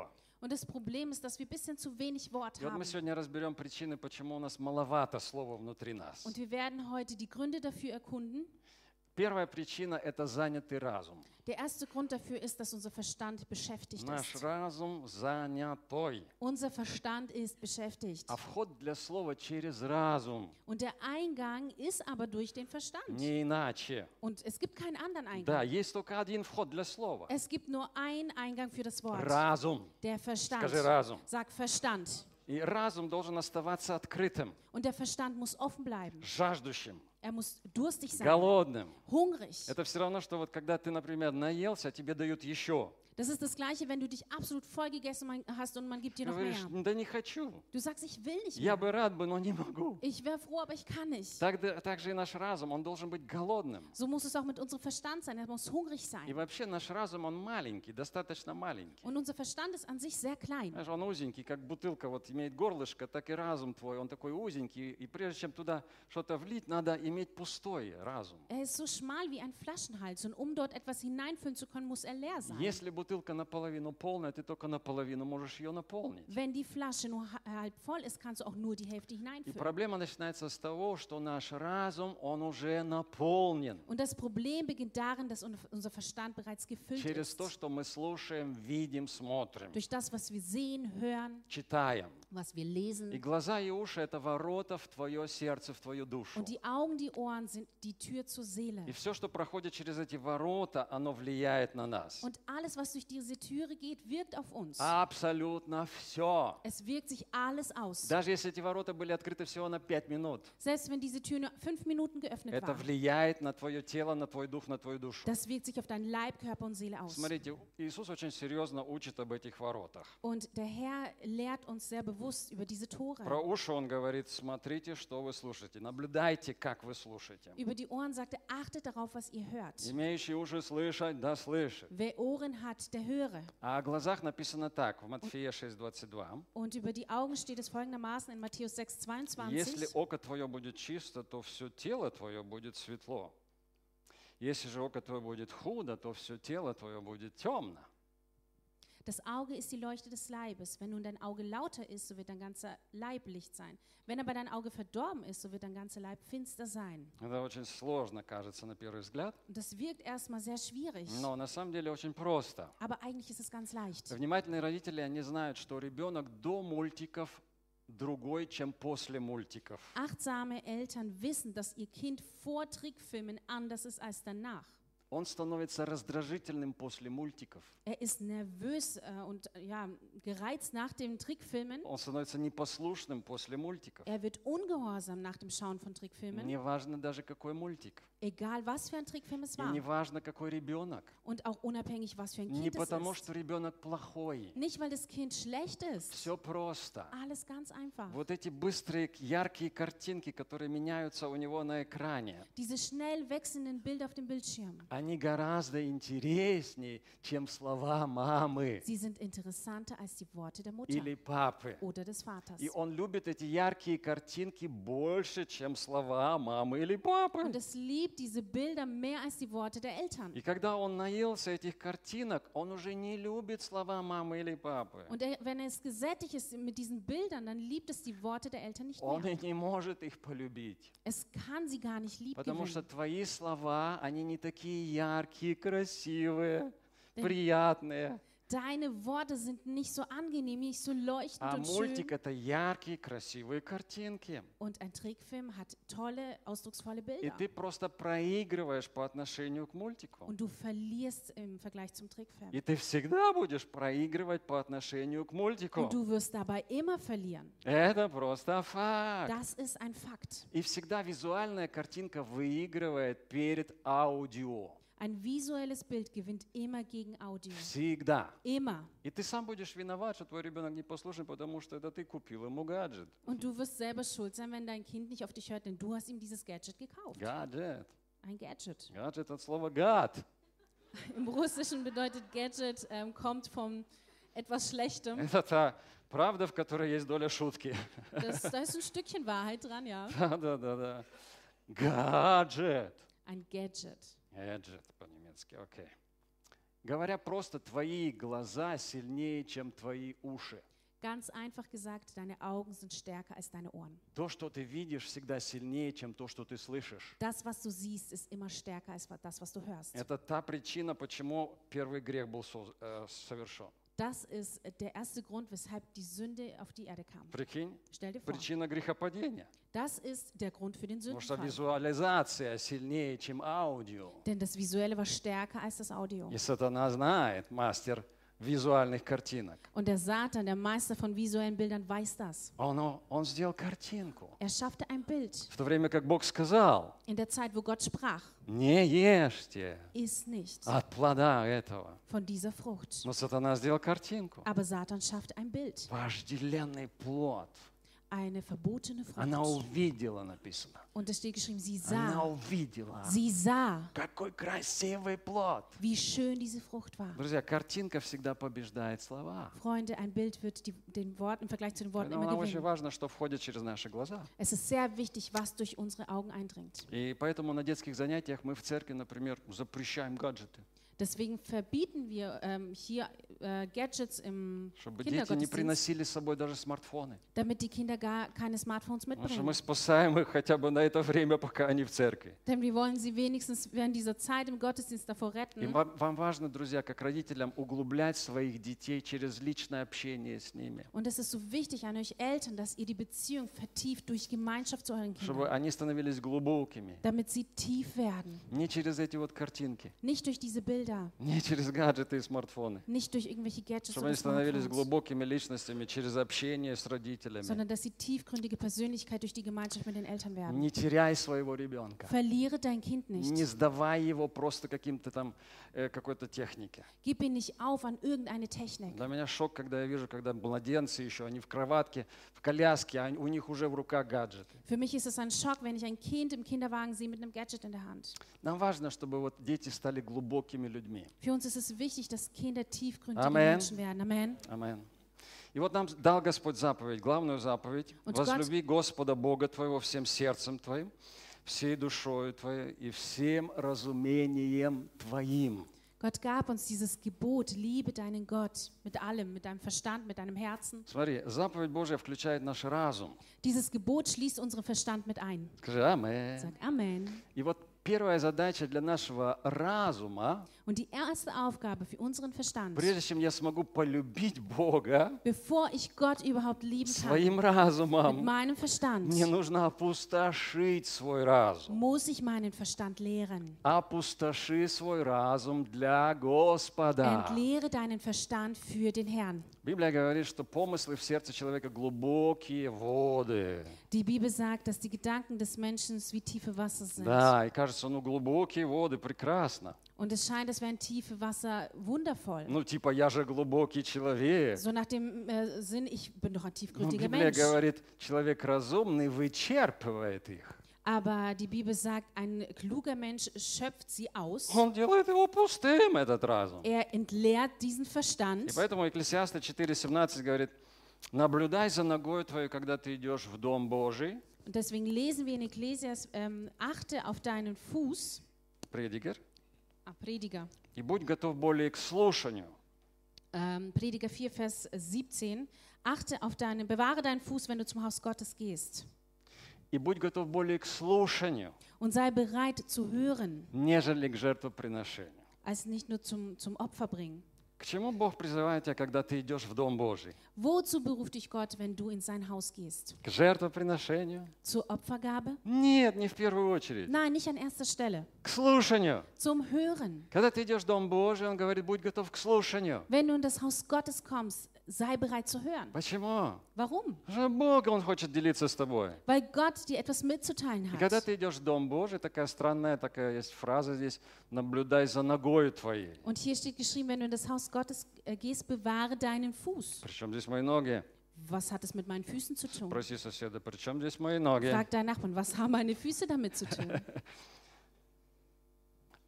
[SPEAKER 1] Und das Problem ist, dass wir ein bisschen zu wenig Wort
[SPEAKER 4] И вот
[SPEAKER 1] haben.
[SPEAKER 4] мы сегодня разберем причины, почему у нас маловато слова внутри нас.
[SPEAKER 1] Und wir werden heute die Gründe dafür erkunden.
[SPEAKER 4] Первая причина – это занятый разум.
[SPEAKER 1] Der erste Grund dafür ist, dass unser Verstand beschäftigt
[SPEAKER 4] Наш
[SPEAKER 1] ist.
[SPEAKER 4] разум занятой.
[SPEAKER 1] Unser Verstand ist beschäftigt.
[SPEAKER 4] А вход для слова через разум,
[SPEAKER 1] Und der Eingang ist aber durch den Verstand.
[SPEAKER 4] не иначе.
[SPEAKER 1] Und es gibt keinen anderen
[SPEAKER 4] Да,
[SPEAKER 1] Eingang.
[SPEAKER 4] есть только один вход для слова.
[SPEAKER 1] Es gibt nur einen Eingang für das Wort.
[SPEAKER 4] Разум.
[SPEAKER 1] Der Verstand.
[SPEAKER 4] Скажи разум.
[SPEAKER 1] Sag Verstand.
[SPEAKER 4] И разум должен оставаться открытым,
[SPEAKER 1] Und der Verstand muss offen bleiben.
[SPEAKER 4] жаждущим,
[SPEAKER 1] Er muss durstig sein.
[SPEAKER 4] голодным.
[SPEAKER 1] Hungrig.
[SPEAKER 4] Это все равно, что вот когда ты, например, наелся, тебе дают еще.
[SPEAKER 1] Das ist das Gleiche, wenn du dich absolut voll gegessen hast und man gibt dir
[SPEAKER 4] Ты
[SPEAKER 1] noch
[SPEAKER 4] говоришь,
[SPEAKER 1] mehr.
[SPEAKER 4] да не хочу.
[SPEAKER 1] Du sagst, ich will nicht
[SPEAKER 4] Я
[SPEAKER 1] mehr.
[SPEAKER 4] бы рад бы, но не могу.
[SPEAKER 1] Ich wäre froh, aber ich kann nicht.
[SPEAKER 4] Так, да- так же и наш разум, он должен быть голодным.
[SPEAKER 1] So muss es auch mit unserem Verstand sein. Er muss hungrig
[SPEAKER 4] И
[SPEAKER 1] sein.
[SPEAKER 4] вообще наш разум, он маленький, достаточно маленький.
[SPEAKER 1] Und unser Verstand ist an sich sehr klein.
[SPEAKER 4] Знаешь, он узенький, как бутылка вот имеет горлышко, так и разум твой, он такой узенький. И прежде чем туда что-то влить, надо иметь пустой разум.
[SPEAKER 1] Er ist so schmal wie ein Flaschenhals. Und um dort etwas hineinfüllen zu können, muss er leer sein.
[SPEAKER 4] Если бутылка наполовину полная, ты только наполовину можешь ее наполнить.
[SPEAKER 1] Wenn die Flasche nur ha- halb voll ist, kannst du auch nur die Hälfte
[SPEAKER 4] И
[SPEAKER 1] hineinfüllen.
[SPEAKER 4] проблема начинается с того, что наш разум, он уже наполнен.
[SPEAKER 1] Und das Problem beginnt darin, dass un- unser Verstand bereits gefüllt
[SPEAKER 4] Через
[SPEAKER 1] ist.
[SPEAKER 4] то, что мы слушаем, видим, смотрим,
[SPEAKER 1] Durch das, was wir sehen, hören,
[SPEAKER 4] читаем.
[SPEAKER 1] was wir
[SPEAKER 4] И
[SPEAKER 1] lesen.
[SPEAKER 4] глаза и уши – это ворота в твое сердце, в твою душу.
[SPEAKER 1] Und die Augen, die Ohren sind die Tür zur Seele.
[SPEAKER 4] И все, что проходит через эти ворота, оно влияет на нас.
[SPEAKER 1] Und alles, was durch diese Türe geht, wirkt auf uns.
[SPEAKER 4] Абсолютно все.
[SPEAKER 1] Es wirkt sich alles aus.
[SPEAKER 4] Даже если эти ворота были открыты всего на пять минут,
[SPEAKER 1] Selbst wenn diese Tür nur fünf Minuten geöffnet
[SPEAKER 4] это
[SPEAKER 1] war.
[SPEAKER 4] влияет на твое тело, на твой дух, на твою душу.
[SPEAKER 1] Das wirkt sich auf deinen Leib, Körper und Seele aus.
[SPEAKER 4] Смотрите, Иисус очень серьезно учит об этих воротах.
[SPEAKER 1] Und der Herr lehrt uns sehr bewusst über diese
[SPEAKER 4] Про
[SPEAKER 1] Tore.
[SPEAKER 4] уши он говорит, смотрите, что вы слушаете, наблюдайте, как вы слушаете.
[SPEAKER 1] Über die Ohren sagt er, achtet darauf, was ihr hört.
[SPEAKER 4] Имеющий уши слышать, да слышит.
[SPEAKER 1] Wer Ohren hat, der höre.
[SPEAKER 4] А о глазах написано так, в Матфея шесть двадцать два.
[SPEAKER 1] Und über die Augen steht es folgendermaßen in Matthäus sechs
[SPEAKER 4] Если
[SPEAKER 1] zweiundzwanzig.
[SPEAKER 4] око твое будет чисто, то все тело твое будет светло. Если же око твое будет худо, то все тело твое будет темно.
[SPEAKER 1] Das Auge ist die Leuchte des Leibes. Wenn nun dein Auge lauter ist, so wird dein ganzer Leib Licht sein. Wenn aber dein Auge verdorben ist, so wird dein ganzer Leib finster sein.
[SPEAKER 4] Это очень сложно, кажется, на первый взгляд,
[SPEAKER 1] Und das wirkt erstmal sehr schwierig.
[SPEAKER 4] но на самом деле очень просто.
[SPEAKER 1] Aber eigentlich ist es ganz leicht.
[SPEAKER 4] Внимательные родители, они знают, что ребенок до мультиков другой, чем после мультиков.
[SPEAKER 1] Achtsame Eltern wissen, dass ihr Kind vor Trickfilmen anders ist als danach.
[SPEAKER 4] Он становится раздражительным после мультиков.
[SPEAKER 1] Er ist nervös äh, und äh, ja, gereizt nach den Trickfilmen.
[SPEAKER 4] Он становится непослушным после мультиков.
[SPEAKER 1] Er wird ungehorsam nach dem Schauen von Trickfilmen.
[SPEAKER 4] Неважно даже какой мультик.
[SPEAKER 1] Egal, was für ein Trickfilm es
[SPEAKER 4] И
[SPEAKER 1] war.
[SPEAKER 4] неважно какой ребенок.
[SPEAKER 1] Und auch unabhängig, was für ein
[SPEAKER 4] Не
[SPEAKER 1] Kind es
[SPEAKER 4] потому,
[SPEAKER 1] ist.
[SPEAKER 4] что ребенок плохой.
[SPEAKER 1] Nicht, weil das Kind schlecht ist.
[SPEAKER 4] Все просто.
[SPEAKER 1] Alles ganz einfach.
[SPEAKER 4] Вот эти быстрые, яркие картинки, которые меняются у него на экране,
[SPEAKER 1] Diese schnell wechselnden Bilder auf dem Bildschirm.
[SPEAKER 4] они гораздо интереснее, чем слова мамы
[SPEAKER 1] Sie sind interessanter als die Worte der Mutter
[SPEAKER 4] или папы.
[SPEAKER 1] oder des Vaters.
[SPEAKER 4] И он любит эти яркие картинки больше, чем слова мамы или папы.
[SPEAKER 1] Und es liebt diese Bilder mehr als die Worte der Eltern.
[SPEAKER 4] И когда он наелся этих картинок, он уже не любит слова мамы или папы.
[SPEAKER 1] Und er, wenn er es gesättigt ist mit diesen Bildern, dann liebt es die Worte der Eltern nicht
[SPEAKER 4] Он
[SPEAKER 1] mehr.
[SPEAKER 4] и не может их полюбить.
[SPEAKER 1] Es kann sie gar nicht lieb
[SPEAKER 4] Потому что
[SPEAKER 1] gewinnen.
[SPEAKER 4] твои слова, они не такие яркие, красивые,
[SPEAKER 1] Да.
[SPEAKER 4] приятные.
[SPEAKER 1] Deine Worte sind nicht so angenehm, nicht so leuchtend
[SPEAKER 4] А
[SPEAKER 1] und
[SPEAKER 4] мультик —
[SPEAKER 1] schön.
[SPEAKER 4] это яркие, красивые картинки.
[SPEAKER 1] Und ein Trickfilm hat tolle, ausdrucksvolle
[SPEAKER 4] И
[SPEAKER 1] Bilder.
[SPEAKER 4] ты просто проигрываешь по отношению к мультику.
[SPEAKER 1] Und du verlierst im Vergleich zum Trickfilm.
[SPEAKER 4] И ты всегда будешь проигрывать по отношению к мультику.
[SPEAKER 1] Und du wirst dabei immer verlieren.
[SPEAKER 4] Это просто факт.
[SPEAKER 1] Das ist ein Fakt.
[SPEAKER 4] И всегда визуальная картинка выигрывает перед аудио.
[SPEAKER 1] Ein visuelles Bild gewinnt immer gegen Audio.
[SPEAKER 4] Всегда.
[SPEAKER 1] Immer.
[SPEAKER 4] И ты сам будешь виноват, что твой ребенок непослушный, потому что это ты купил ему гаджет.
[SPEAKER 1] Und du wirst selber schuld sein, wenn dein Kind nicht auf dich hört, denn du hast ihm dieses Gadget gekauft.
[SPEAKER 4] Гаджет.
[SPEAKER 1] Ein Gadget.
[SPEAKER 4] Гаджет от слова гад.
[SPEAKER 1] Im Russischen bedeutet Gadget, ähm, kommt von etwas Schlechtem.
[SPEAKER 4] Это та правда, в которой есть доля шутки.
[SPEAKER 1] Das, da ist ein Stückchen Wahrheit dran, ja.
[SPEAKER 4] Да-да-да. Гаджет.
[SPEAKER 1] Ein Gadget.
[SPEAKER 4] Гаджет по-немецки, окей. Говоря просто, твои глаза сильнее, чем твои уши.
[SPEAKER 1] Ganz einfach gesagt, deine Augen sind stärker als deine Ohren.
[SPEAKER 4] То, что ты видишь, всегда сильнее, чем то, что ты слышишь.
[SPEAKER 1] Das, was du siehst, ist immer stärker als das, was du hörst.
[SPEAKER 4] Это та причина, почему первый грех был со- э, совершен.
[SPEAKER 1] Das ist der erste Grund, weshalb die Sünde auf die Erde kam.
[SPEAKER 4] Прикинь,
[SPEAKER 1] Stell dir vor,
[SPEAKER 4] причина грехопадения.
[SPEAKER 1] das ist der Grund für den
[SPEAKER 4] Потому что
[SPEAKER 1] Sündenfall.
[SPEAKER 4] визуализация сильнее, чем аудио.
[SPEAKER 1] Denn das Visuelle war stärker als das Audio.
[SPEAKER 4] И сатана знает, мастер визуальных картинок.
[SPEAKER 1] Und der Satan, der Meister von visuellen Bildern, weiß das.
[SPEAKER 4] Он, он сделал картинку.
[SPEAKER 1] Er schaffte ein Bild.
[SPEAKER 4] В то время как Бог сказал,
[SPEAKER 1] In der Zeit, wo Gott sprach,
[SPEAKER 4] не ешьте
[SPEAKER 1] iss nicht
[SPEAKER 4] от плода этого.
[SPEAKER 1] von dieser Frucht.
[SPEAKER 4] Но сатана сделал картинку.
[SPEAKER 1] Aber Satan schaffte ein Bild,
[SPEAKER 4] Вожделенный плод.
[SPEAKER 1] eine verbotene
[SPEAKER 4] Она
[SPEAKER 1] Frucht.
[SPEAKER 4] увидела, написано.
[SPEAKER 1] Und es steht geschrieben, sie
[SPEAKER 4] Она
[SPEAKER 1] sah,
[SPEAKER 4] увидела.
[SPEAKER 1] sie sah,
[SPEAKER 4] Какой красивый плод.
[SPEAKER 1] wie schön diese Frucht war.
[SPEAKER 4] Друзья, картинка всегда побеждает слова.
[SPEAKER 1] Freunde, ein Bild wird die, den Worten im Vergleich zu den Worten
[SPEAKER 4] Поэтому
[SPEAKER 1] immer
[SPEAKER 4] нам очень
[SPEAKER 1] gewinnen.
[SPEAKER 4] важно, что входит через наши глаза.
[SPEAKER 1] Es ist sehr wichtig, was durch unsere Augen eindringt.
[SPEAKER 4] И поэтому на детских занятиях мы в церкви, например, запрещаем гаджеты.
[SPEAKER 1] Deswegen verbieten wir ähm, hier äh, Gadgets im
[SPEAKER 4] Чтобы дети не
[SPEAKER 1] Kindergottesdienst,
[SPEAKER 4] приносили с собой даже смартфоны.
[SPEAKER 1] damit die Kinder gar keine Smartphones
[SPEAKER 4] Потому что
[SPEAKER 1] mitbringen.
[SPEAKER 4] мы спасаем их хотя бы на это время, пока они в церкви.
[SPEAKER 1] Denn wir wollen sie wenigstens während dieser Zeit im Gottesdienst davor
[SPEAKER 4] И
[SPEAKER 1] retten.
[SPEAKER 4] вам вам важно, друзья, как родителям, углублять своих детей через личное общение с ними.
[SPEAKER 1] Und es ist so wichtig an euch Eltern, dass ihr die Beziehung vertieft durch Gemeinschaft zu euren
[SPEAKER 4] Чтобы
[SPEAKER 1] Kindern,
[SPEAKER 4] они становились глубокими.
[SPEAKER 1] damit sie tief werden.
[SPEAKER 4] Не через эти вот картинки,
[SPEAKER 1] Nicht durch diese Bilder,
[SPEAKER 4] не через гаджеты и смартфоны.
[SPEAKER 1] nicht durch irgendwelche Gadgets
[SPEAKER 4] Чтобы
[SPEAKER 1] oder
[SPEAKER 4] они становились
[SPEAKER 1] Smartphones,
[SPEAKER 4] глубокими личностями через общение с родителями.
[SPEAKER 1] sondern dass sie tiefgründige Persönlichkeit durch die Gemeinschaft mit den Eltern werden.
[SPEAKER 4] Не теряй своего ребенка.
[SPEAKER 1] Verliere dein Kind
[SPEAKER 4] Не
[SPEAKER 1] nicht.
[SPEAKER 4] сдавай его просто каким-то там э, какой-то технике.
[SPEAKER 1] Gib ihn nicht auf an irgendeine Technik.
[SPEAKER 4] Для меня шок, когда я вижу, когда младенцы еще, они в кроватке, в коляске, а у них уже в руках гаджеты.
[SPEAKER 1] Für mich ist es ein Schock, wenn ich ein Kind im Kinderwagen sehe mit einem Gadget in der Hand.
[SPEAKER 4] Нам важно, чтобы вот дети стали глубокими людьми.
[SPEAKER 1] Für uns ist es wichtig, dass Kinder tiefgründige
[SPEAKER 4] Amen.
[SPEAKER 1] Menschen werden. Amen.
[SPEAKER 4] Амен. И вот нам дал Господь заповедь, главную заповедь.
[SPEAKER 1] Und
[SPEAKER 4] Возлюби Господа Бога твоего всем сердцем твоим, всей душою твоей и всем разумением твоим.
[SPEAKER 1] Gott gab uns dieses Gebot, liebe deinen Gott mit allem, mit deinem Verstand, mit deinem Herzen.
[SPEAKER 4] Смотри, заповедь Божья включает наш разум.
[SPEAKER 1] Dieses Gebot schließt unseren Verstand mit ein.
[SPEAKER 4] Скажи «Амен».
[SPEAKER 1] Sag Amen.
[SPEAKER 4] И вот первая задача для нашего разума,
[SPEAKER 1] Und die erste Aufgabe für unseren Verstand,
[SPEAKER 4] прежде чем я смогу полюбить Бога
[SPEAKER 1] bevor ich Gott überhaupt lieben kann,
[SPEAKER 4] своим
[SPEAKER 1] mit
[SPEAKER 4] разумом,
[SPEAKER 1] meinem Verstand,
[SPEAKER 4] мне нужно опустошить свой разум.
[SPEAKER 1] muss ich meinen Verstand leeren.
[SPEAKER 4] Опустоши свой разум для Господа.
[SPEAKER 1] Entleere deinen Verstand für den Herrn.
[SPEAKER 4] Библия говорит, что помыслы в сердце человека глубокие воды.
[SPEAKER 1] Die Bibel sagt, dass die Gedanken des Menschen wie tiefe Wasser sind.
[SPEAKER 4] Да, и кажется, ну глубокие воды, прекрасно.
[SPEAKER 1] Und es scheint, es wären tiefe Wasser wundervoll.
[SPEAKER 4] Ну типа, я же глубокий человек.
[SPEAKER 1] So nach dem äh, Sinn, ich bin doch ein
[SPEAKER 4] Но
[SPEAKER 1] tiefgründiger
[SPEAKER 4] Библия
[SPEAKER 1] Mensch.
[SPEAKER 4] говорит, человек разумный вычерпывает их.
[SPEAKER 1] Aber die Bibel sagt, ein kluger Mensch schöpft sie aus.
[SPEAKER 4] Он делает его пустым, этот разум.
[SPEAKER 1] Er entleert diesen
[SPEAKER 4] И
[SPEAKER 1] Verstand.
[SPEAKER 4] поэтому Екклесиаста четыре семнадцать говорит, наблюдай за ногой твоей, когда ты идешь в Дом Божий.
[SPEAKER 1] Und deswegen lesen wir in Ekklesias, ähm, achte auf deinen Fuß,
[SPEAKER 4] Предигер.
[SPEAKER 1] ah, Prediger,
[SPEAKER 4] И будь готов более к слушанию.
[SPEAKER 1] ähm, Prediger vier, Vers siebzehn, achte auf deinen, bewahre deinen Fuß, wenn du zum Haus Gottes gehst.
[SPEAKER 4] И будь готов более к слушанию,
[SPEAKER 1] Und sei bereit zu hören,
[SPEAKER 4] нежели к жертвоприношению.
[SPEAKER 1] als nicht nur zum, zum Opfer bringen.
[SPEAKER 4] К чему Бог призывает тебя, когда ты идешь в Дом Божий?
[SPEAKER 1] Wozu beruft dich Gott, wenn du in sein Haus gehst?
[SPEAKER 4] К жертвоприношению?
[SPEAKER 1] Zur Opfergabe?
[SPEAKER 4] Нет, не в первую очередь.
[SPEAKER 1] Nein, nicht an erster Stelle.
[SPEAKER 4] К слушанию.
[SPEAKER 1] Zum Hören.
[SPEAKER 4] Когда ты идешь в Дом Божий, Он говорит, будь готов к слушанию.
[SPEAKER 1] Wenn du in das Haus Gottes kommst, sei bereit zu hören.
[SPEAKER 4] Почему?
[SPEAKER 1] Warum?
[SPEAKER 4] Потому что Бог, Он хочет делиться с тобой.
[SPEAKER 1] Weil Gott dir etwas mitzuteilen
[SPEAKER 4] И когда
[SPEAKER 1] hat.
[SPEAKER 4] ты идешь в Дом Божий, такая странная такая есть фраза здесь, наблюдай за ногою твоей.
[SPEAKER 1] Und hier steht geschrieben, wenn du in das Haus Gottes äh, gehst, bewahre deinen Fuß.
[SPEAKER 4] Причем здесь мои ноги?
[SPEAKER 1] Was hat es mit meinen Füßen zu tun?
[SPEAKER 4] Спроси соседа, причем здесь мои ноги?
[SPEAKER 1] Frag deinen Nachbarn, was haben meine Füße damit zu tun?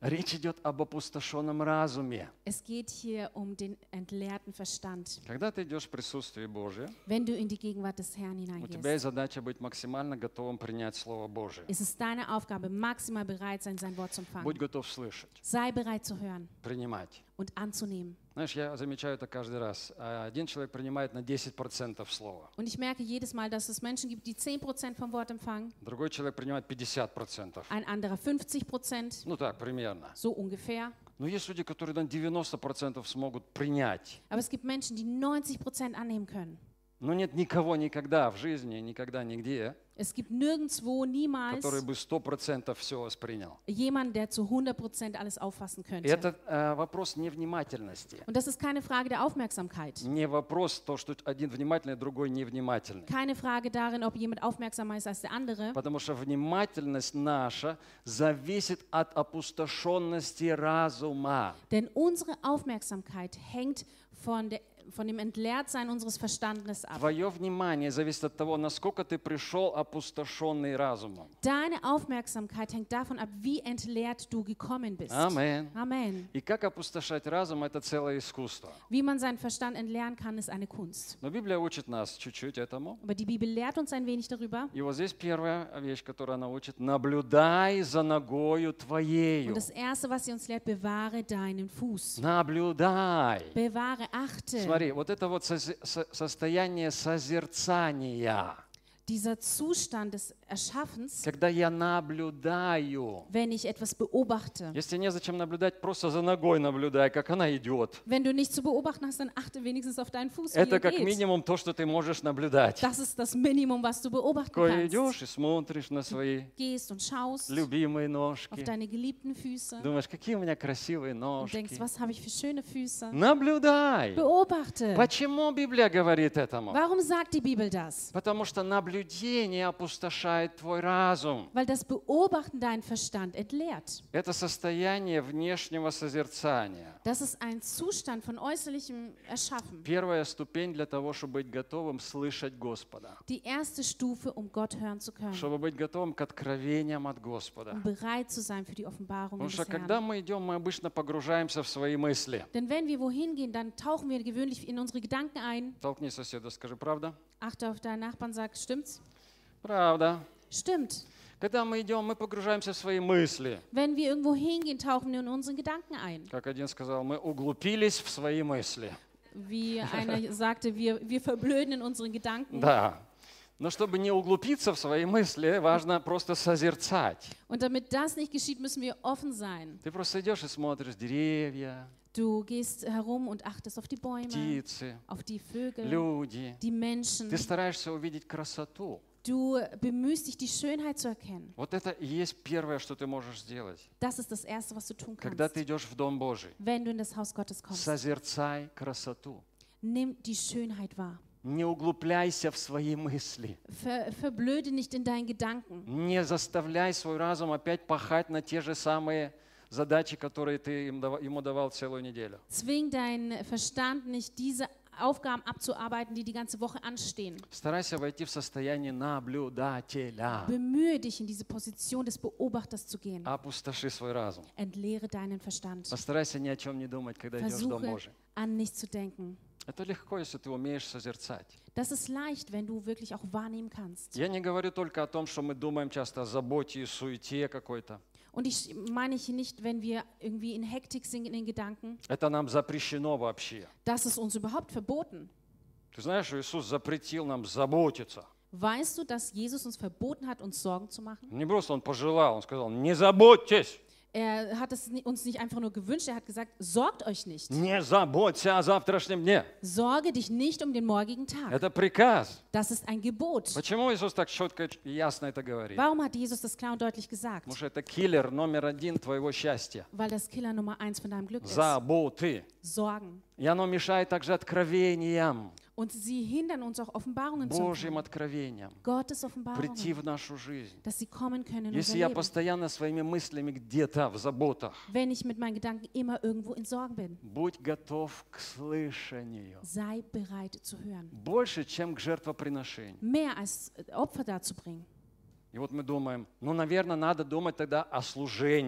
[SPEAKER 4] Речь идет об опустошенном разуме.
[SPEAKER 1] Es geht hier um den entleerten Verstand.
[SPEAKER 4] Когда ты идешь в присутствие Божие,
[SPEAKER 1] Wenn du in die Gegenwart des Herrn
[SPEAKER 4] у тебя есть
[SPEAKER 1] hineingehst,
[SPEAKER 4] задача быть максимально готовым принять Слово Божие.
[SPEAKER 1] ist es deine Aufgabe, maximal bereit sein, sein Wort zu empfangen.
[SPEAKER 4] Будь готов слышать,
[SPEAKER 1] Sei bereit zu hören
[SPEAKER 4] принимать.
[SPEAKER 1] und anzunehmen.
[SPEAKER 4] Знаешь, я замечаю это каждый раз. А Один человек принимает на десять процентов слова,
[SPEAKER 1] Und ich merke jedes Mal, dass es Menschen gibt, die zehn Prozent vom Wort empfangen,
[SPEAKER 4] другой человек принимает пятьдесят процентов.
[SPEAKER 1] ein anderer fünfzig Prozent,
[SPEAKER 4] Ну так, примерно.
[SPEAKER 1] so ungefähr.
[SPEAKER 4] Но есть люди, которые на девяносто процентов смогут принять.
[SPEAKER 1] Aber es gibt Menschen, die neunzig Prozent annehmen können.
[SPEAKER 4] Но нет никого никогда в жизни, никогда нигде,
[SPEAKER 1] Es gibt nirgendwo, niemals
[SPEAKER 4] который бы сто процентов все воспринял.
[SPEAKER 1] jemanden, der zu hundert Prozent alles auffassen
[SPEAKER 4] И
[SPEAKER 1] könnte.
[SPEAKER 4] это э, вопрос невнимательности.
[SPEAKER 1] Und das ist keine Frage der Aufmerksamkeit.
[SPEAKER 4] Не вопрос то, что один внимательный, другой невнимательный.
[SPEAKER 1] Keine Frage darin, ob jemand aufmerksamer ist als der andere.
[SPEAKER 4] Потому что внимательность наша зависит от опустошенности разума.
[SPEAKER 1] Denn unsere Aufmerksamkeit hängt von, der, von dem Entleertsein unseres Verstandes ab.
[SPEAKER 4] Твое внимание зависит от того, насколько ты пришел опустошенный разумом.
[SPEAKER 1] Deine Aufmerksamkeit hängt davon ab, wie entleert du gekommen bist.
[SPEAKER 4] Amen.
[SPEAKER 1] Amen.
[SPEAKER 4] И как опустошать разум – это целое искусство.
[SPEAKER 1] Wie man seinen Verstand entleeren kann, ist eine Kunst.
[SPEAKER 4] Но Библия учит нас чуть-чуть этому.
[SPEAKER 1] Aber die Bibel lehrt uns ein wenig darüber.
[SPEAKER 4] И вот здесь первая вещь, которую она учит – наблюдай за ногою твоею.
[SPEAKER 1] Und das Erste, was sie uns lehrt, bewahre deinen Fuß.
[SPEAKER 4] Наблюдай.
[SPEAKER 1] Bewahre, achte.
[SPEAKER 4] Смотри, вот это вот сози- со- состояние созерцания,
[SPEAKER 1] Dieser Zustand des Erschaffens,
[SPEAKER 4] когда я наблюдаю.
[SPEAKER 1] wenn ich etwas beobachte.
[SPEAKER 4] Если незачем наблюдать, просто за ногой наблюдай, как она идет.
[SPEAKER 1] Wenn du nichts zu beobachten hast, dann achte wenigstens auf deinen Fuß, wie
[SPEAKER 4] Это
[SPEAKER 1] er
[SPEAKER 4] как
[SPEAKER 1] geht.
[SPEAKER 4] минимум то, что ты можешь наблюдать.
[SPEAKER 1] Das ist das Minimum, was du beobachten
[SPEAKER 4] Такое
[SPEAKER 1] kannst.
[SPEAKER 4] идешь и смотришь на свои
[SPEAKER 1] Gehst und schaust
[SPEAKER 4] любимые
[SPEAKER 1] auf
[SPEAKER 4] ножки.
[SPEAKER 1] deine geliebten Füße
[SPEAKER 4] Думаешь, какие у меня красивые
[SPEAKER 1] und
[SPEAKER 4] ножки.
[SPEAKER 1] denkst, was habe ich für schöne Füße?
[SPEAKER 4] Наблюдай.
[SPEAKER 1] Beobachte.
[SPEAKER 4] Почему Библия говорит этому?
[SPEAKER 1] Warum sagt die Bibel das?
[SPEAKER 4] Потому что наблюдение опустошает твой разум.
[SPEAKER 1] Weil das Beobachten deinen Verstand entleert.
[SPEAKER 4] Это состояние внешнего созерцания.
[SPEAKER 1] Das ist ein Zustand von äußerlichem Erschaffen.
[SPEAKER 4] Первая ступень для того, чтобы быть готовым слышать Господа.
[SPEAKER 1] Die erste Stufe, um Gott hören zu können.
[SPEAKER 4] Чтобы быть готовым к откровениям от Господа.
[SPEAKER 1] Um bereit zu sein für die Offenbarungen
[SPEAKER 4] Потому
[SPEAKER 1] des
[SPEAKER 4] что когда
[SPEAKER 1] Herrn.
[SPEAKER 4] мы идем, мы обычно погружаемся в свои мысли.
[SPEAKER 1] Denn wenn wir wohin gehen, dann tauchen wir gewöhnlich in unsere Gedanken ein.
[SPEAKER 4] Толкни соседа, скажи, правда?
[SPEAKER 1] Achte auf deinen Nachbarn, sag, stimmt's?
[SPEAKER 4] Правда.
[SPEAKER 1] Stimmt.
[SPEAKER 4] Когда мы идем, мы погружаемся в свои мысли.
[SPEAKER 1] Wenn wir irgendwo hingehen, tauchen wir in unsere Gedanken ein.
[SPEAKER 4] Как один сказал, мы углубились в свои мысли.
[SPEAKER 1] Wie einer sagte, wir, wir verblöden in unseren Gedanken.
[SPEAKER 4] Да. Но чтобы не углубиться в свои мысли, важно просто созерцать.
[SPEAKER 1] Und damit das nicht geschieht, müssen wir offen sein.
[SPEAKER 4] Ты просто идешь и смотришь деревья,
[SPEAKER 1] Du gehst herum und achtest auf die Bäume,
[SPEAKER 4] птицы,
[SPEAKER 1] auf die Vögel,
[SPEAKER 4] люди.
[SPEAKER 1] die Menschen.
[SPEAKER 4] Ты стараешься увидеть красоту.
[SPEAKER 1] Du bemühst dich, die Schönheit zu erkennen.
[SPEAKER 4] Вот это и есть первое, что ты можешь сделать.
[SPEAKER 1] Das ist das Erste, was du tun
[SPEAKER 4] Когда
[SPEAKER 1] kannst,
[SPEAKER 4] ты идешь в Дом Божий,
[SPEAKER 1] wenn du in das Haus Gottes kommst.
[SPEAKER 4] созерцай красоту.
[SPEAKER 1] Nimm die Schönheit wahr.
[SPEAKER 4] Не углубляйся в свои мысли.
[SPEAKER 1] Ver, verblöde nicht in deinen Gedanken.
[SPEAKER 4] Не заставляй свой разум опять пахать на те же самые задачи, которые ты им дава- ему давал целую неделю.
[SPEAKER 1] Zwing deinen Verstand nicht, diese Aufgaben abzuarbeiten, die die ganze Woche anstehen.
[SPEAKER 4] Старайся войти в состояние наблюдателя.
[SPEAKER 1] Bemühe dich, in diese Position des Beobachters zu gehen.
[SPEAKER 4] Опустоши свой разум.
[SPEAKER 1] Entleere deinen Verstand.
[SPEAKER 4] Постарайся ни о чем не думать, когда идешь в Дом
[SPEAKER 1] Versuche,
[SPEAKER 4] Божий.
[SPEAKER 1] an nichts zu denken.
[SPEAKER 4] Это легко, если ты умеешь созерцать.
[SPEAKER 1] Das ist leicht, wenn du wirklich auch wahrnehmen kannst.
[SPEAKER 4] Я не говорю только о том, что мы думаем часто о заботе и суете какой-то.
[SPEAKER 1] Und ich meine hier nicht, wenn wir irgendwie in Hektik sind in den Gedanken.
[SPEAKER 4] Это нам запрещено вообще.
[SPEAKER 1] Das ist uns überhaupt verboten.
[SPEAKER 4] Ты знаешь, что Иисус запретил нам заботиться.
[SPEAKER 1] Weißt du, dass Jesus uns verboten hat, uns Sorgen zu machen?
[SPEAKER 4] Не просто Он пожелал, Он сказал, не заботьтесь.
[SPEAKER 1] Er hat es ni- uns nicht einfach nur gewünscht, er hat gesagt, sorgt euch nicht.
[SPEAKER 4] Не заботься о завтрашнем дне.
[SPEAKER 1] Sorge dich nicht um den morgigen Tag.
[SPEAKER 4] Это приказ.
[SPEAKER 1] Das ist ein Gebot.
[SPEAKER 4] Почему Иисус так четко и ясно это говорит?
[SPEAKER 1] Warum hat Jesus das klar und deutlich gesagt?
[SPEAKER 4] Потому что это киллер номер один твоего счастья.
[SPEAKER 1] Weil das Killer Nummer eins von deinem Glück ist.
[SPEAKER 4] Заботы.
[SPEAKER 1] Sorgen.
[SPEAKER 4] И оно мешает также откровениям,
[SPEAKER 1] Und sie hindern uns auch, Offenbarungen zu
[SPEAKER 4] Божьим
[SPEAKER 1] empfangen.
[SPEAKER 4] откровениям,
[SPEAKER 1] Gottes
[SPEAKER 4] прийти
[SPEAKER 1] Offenbarungen,
[SPEAKER 4] в нашу жизнь.
[SPEAKER 1] dass sie kommen können in unser
[SPEAKER 4] Если я
[SPEAKER 1] Leben.
[SPEAKER 4] постоянно своими мыслями где-то в заботах,
[SPEAKER 1] Wenn ich mit meinen Gedanken immer irgendwo in Sorgen bin,
[SPEAKER 4] будь готов к слышанию.
[SPEAKER 1] sei bereit zu hören.
[SPEAKER 4] Больше, чем к жертвоприношению.
[SPEAKER 1] Mehr als Opfer darzubringen.
[SPEAKER 4] И вот мы думаем, ну, наверное, надо думать тогда о служении.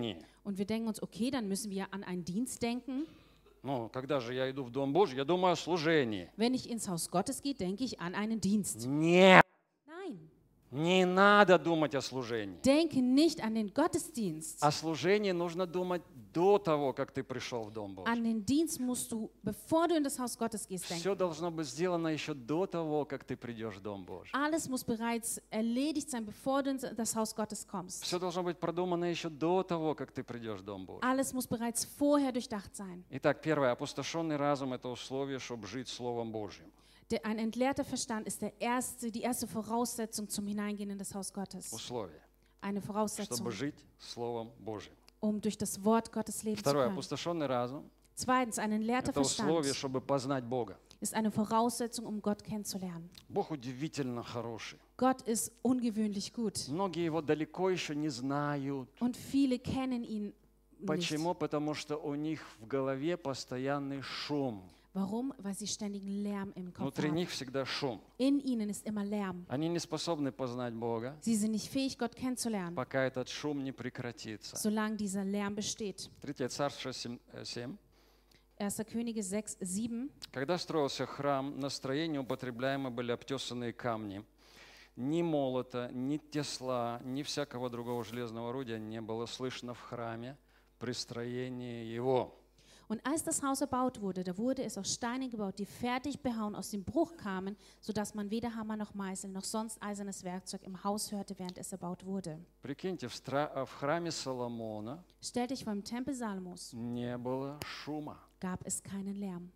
[SPEAKER 1] Und wir denken uns, okay, dann müssen wir an einen Dienst denken.
[SPEAKER 4] Ну, когда же я иду в Дом Божий, я думаю о служении.
[SPEAKER 1] Wenn ich ins Haus Gottes gehe, denke ich an einen Dienst.
[SPEAKER 4] Нет,
[SPEAKER 1] Nein,
[SPEAKER 4] не надо думать о служении.
[SPEAKER 1] denke nicht an den Gottesdienst.
[SPEAKER 4] О служении нужно думать до того, как ты пришел в Дом Божий.
[SPEAKER 1] An den Dienst musst du, bevor du in das Haus Gottes gehst, denken.
[SPEAKER 4] Все должно быть сделано еще до того, как ты придешь в Дом Божий.
[SPEAKER 1] Alles muss bereits erledigt sein, bevor du in das Haus Gottes kommst.
[SPEAKER 4] Все должно быть продумано еще до того, как ты придешь в Дом Божий.
[SPEAKER 1] Alles muss bereits vorher durchdacht sein.
[SPEAKER 4] Итак, первое, опустошенный разум – это условие, чтобы жить Словом Божьим.
[SPEAKER 1] Der, ein entleerter Verstand ist der erste, die erste Voraussetzung zum Hineingehen in das Haus Gottes.
[SPEAKER 4] Условие,
[SPEAKER 1] Eine Voraussetzung,
[SPEAKER 4] чтобы жить Словом Божьим.
[SPEAKER 1] um durch das Wort Gottes leben zu
[SPEAKER 4] Второе,
[SPEAKER 1] können.
[SPEAKER 4] опустошенный разум
[SPEAKER 1] Zweitens, ein
[SPEAKER 4] –
[SPEAKER 1] entleerter
[SPEAKER 4] это условие,
[SPEAKER 1] Verstand
[SPEAKER 4] чтобы познать Бога.
[SPEAKER 1] ist eine Voraussetzung, um Gott kennenzulernen.
[SPEAKER 4] Бог удивительно хороший.
[SPEAKER 1] Gott ist ungewöhnlich gut
[SPEAKER 4] Многие Его далеко еще не знают.
[SPEAKER 1] und viele kennen ihn nicht.
[SPEAKER 4] Почему? Потому что у них в голове постоянный шум.
[SPEAKER 1] Warum? Weil sie ständigen Lärm im Kopf
[SPEAKER 4] Внутри
[SPEAKER 1] haben.
[SPEAKER 4] них всегда шум.
[SPEAKER 1] In ihnen ist immer Lärm.
[SPEAKER 4] Они не способны познать Бога,
[SPEAKER 1] Sie sind nicht fähig, Gott kennenzulernen,
[SPEAKER 4] пока этот шум не прекратится.
[SPEAKER 1] solange dieser Lärm besteht.
[SPEAKER 4] Третье Царство семь.
[SPEAKER 1] erster Könige sechs, sieben.
[SPEAKER 4] Когда строился храм, на строение употребляемы были обтесанные камни. Ни молота, ни тесла, ни всякого другого железного орудия не было слышно в храме при строении его.
[SPEAKER 1] Und als das Haus erbaut wurde, da wurde es aus Steinen gebaut, die fertig behauen aus dem Bruch kamen, sodass man weder Hammer noch Meißel noch sonst eisernes Werkzeug im Haus hörte, während es erbaut wurde.
[SPEAKER 4] Прикиньте, в, стра- в храме Соломона
[SPEAKER 1] Stell dich vor, im Tempel Salomos
[SPEAKER 4] не было шума
[SPEAKER 1] gab es keinen Lärm.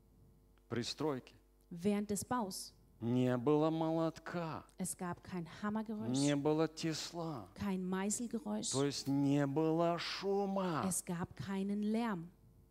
[SPEAKER 4] при стройке.
[SPEAKER 1] Während des Baus.
[SPEAKER 4] Не было молотка,
[SPEAKER 1] Es gab kein Hammergeräusch,
[SPEAKER 4] не было тесла.
[SPEAKER 1] kein Meißelgeräusch.
[SPEAKER 4] То есть не было шума.
[SPEAKER 1] Es gab keinen Lärm.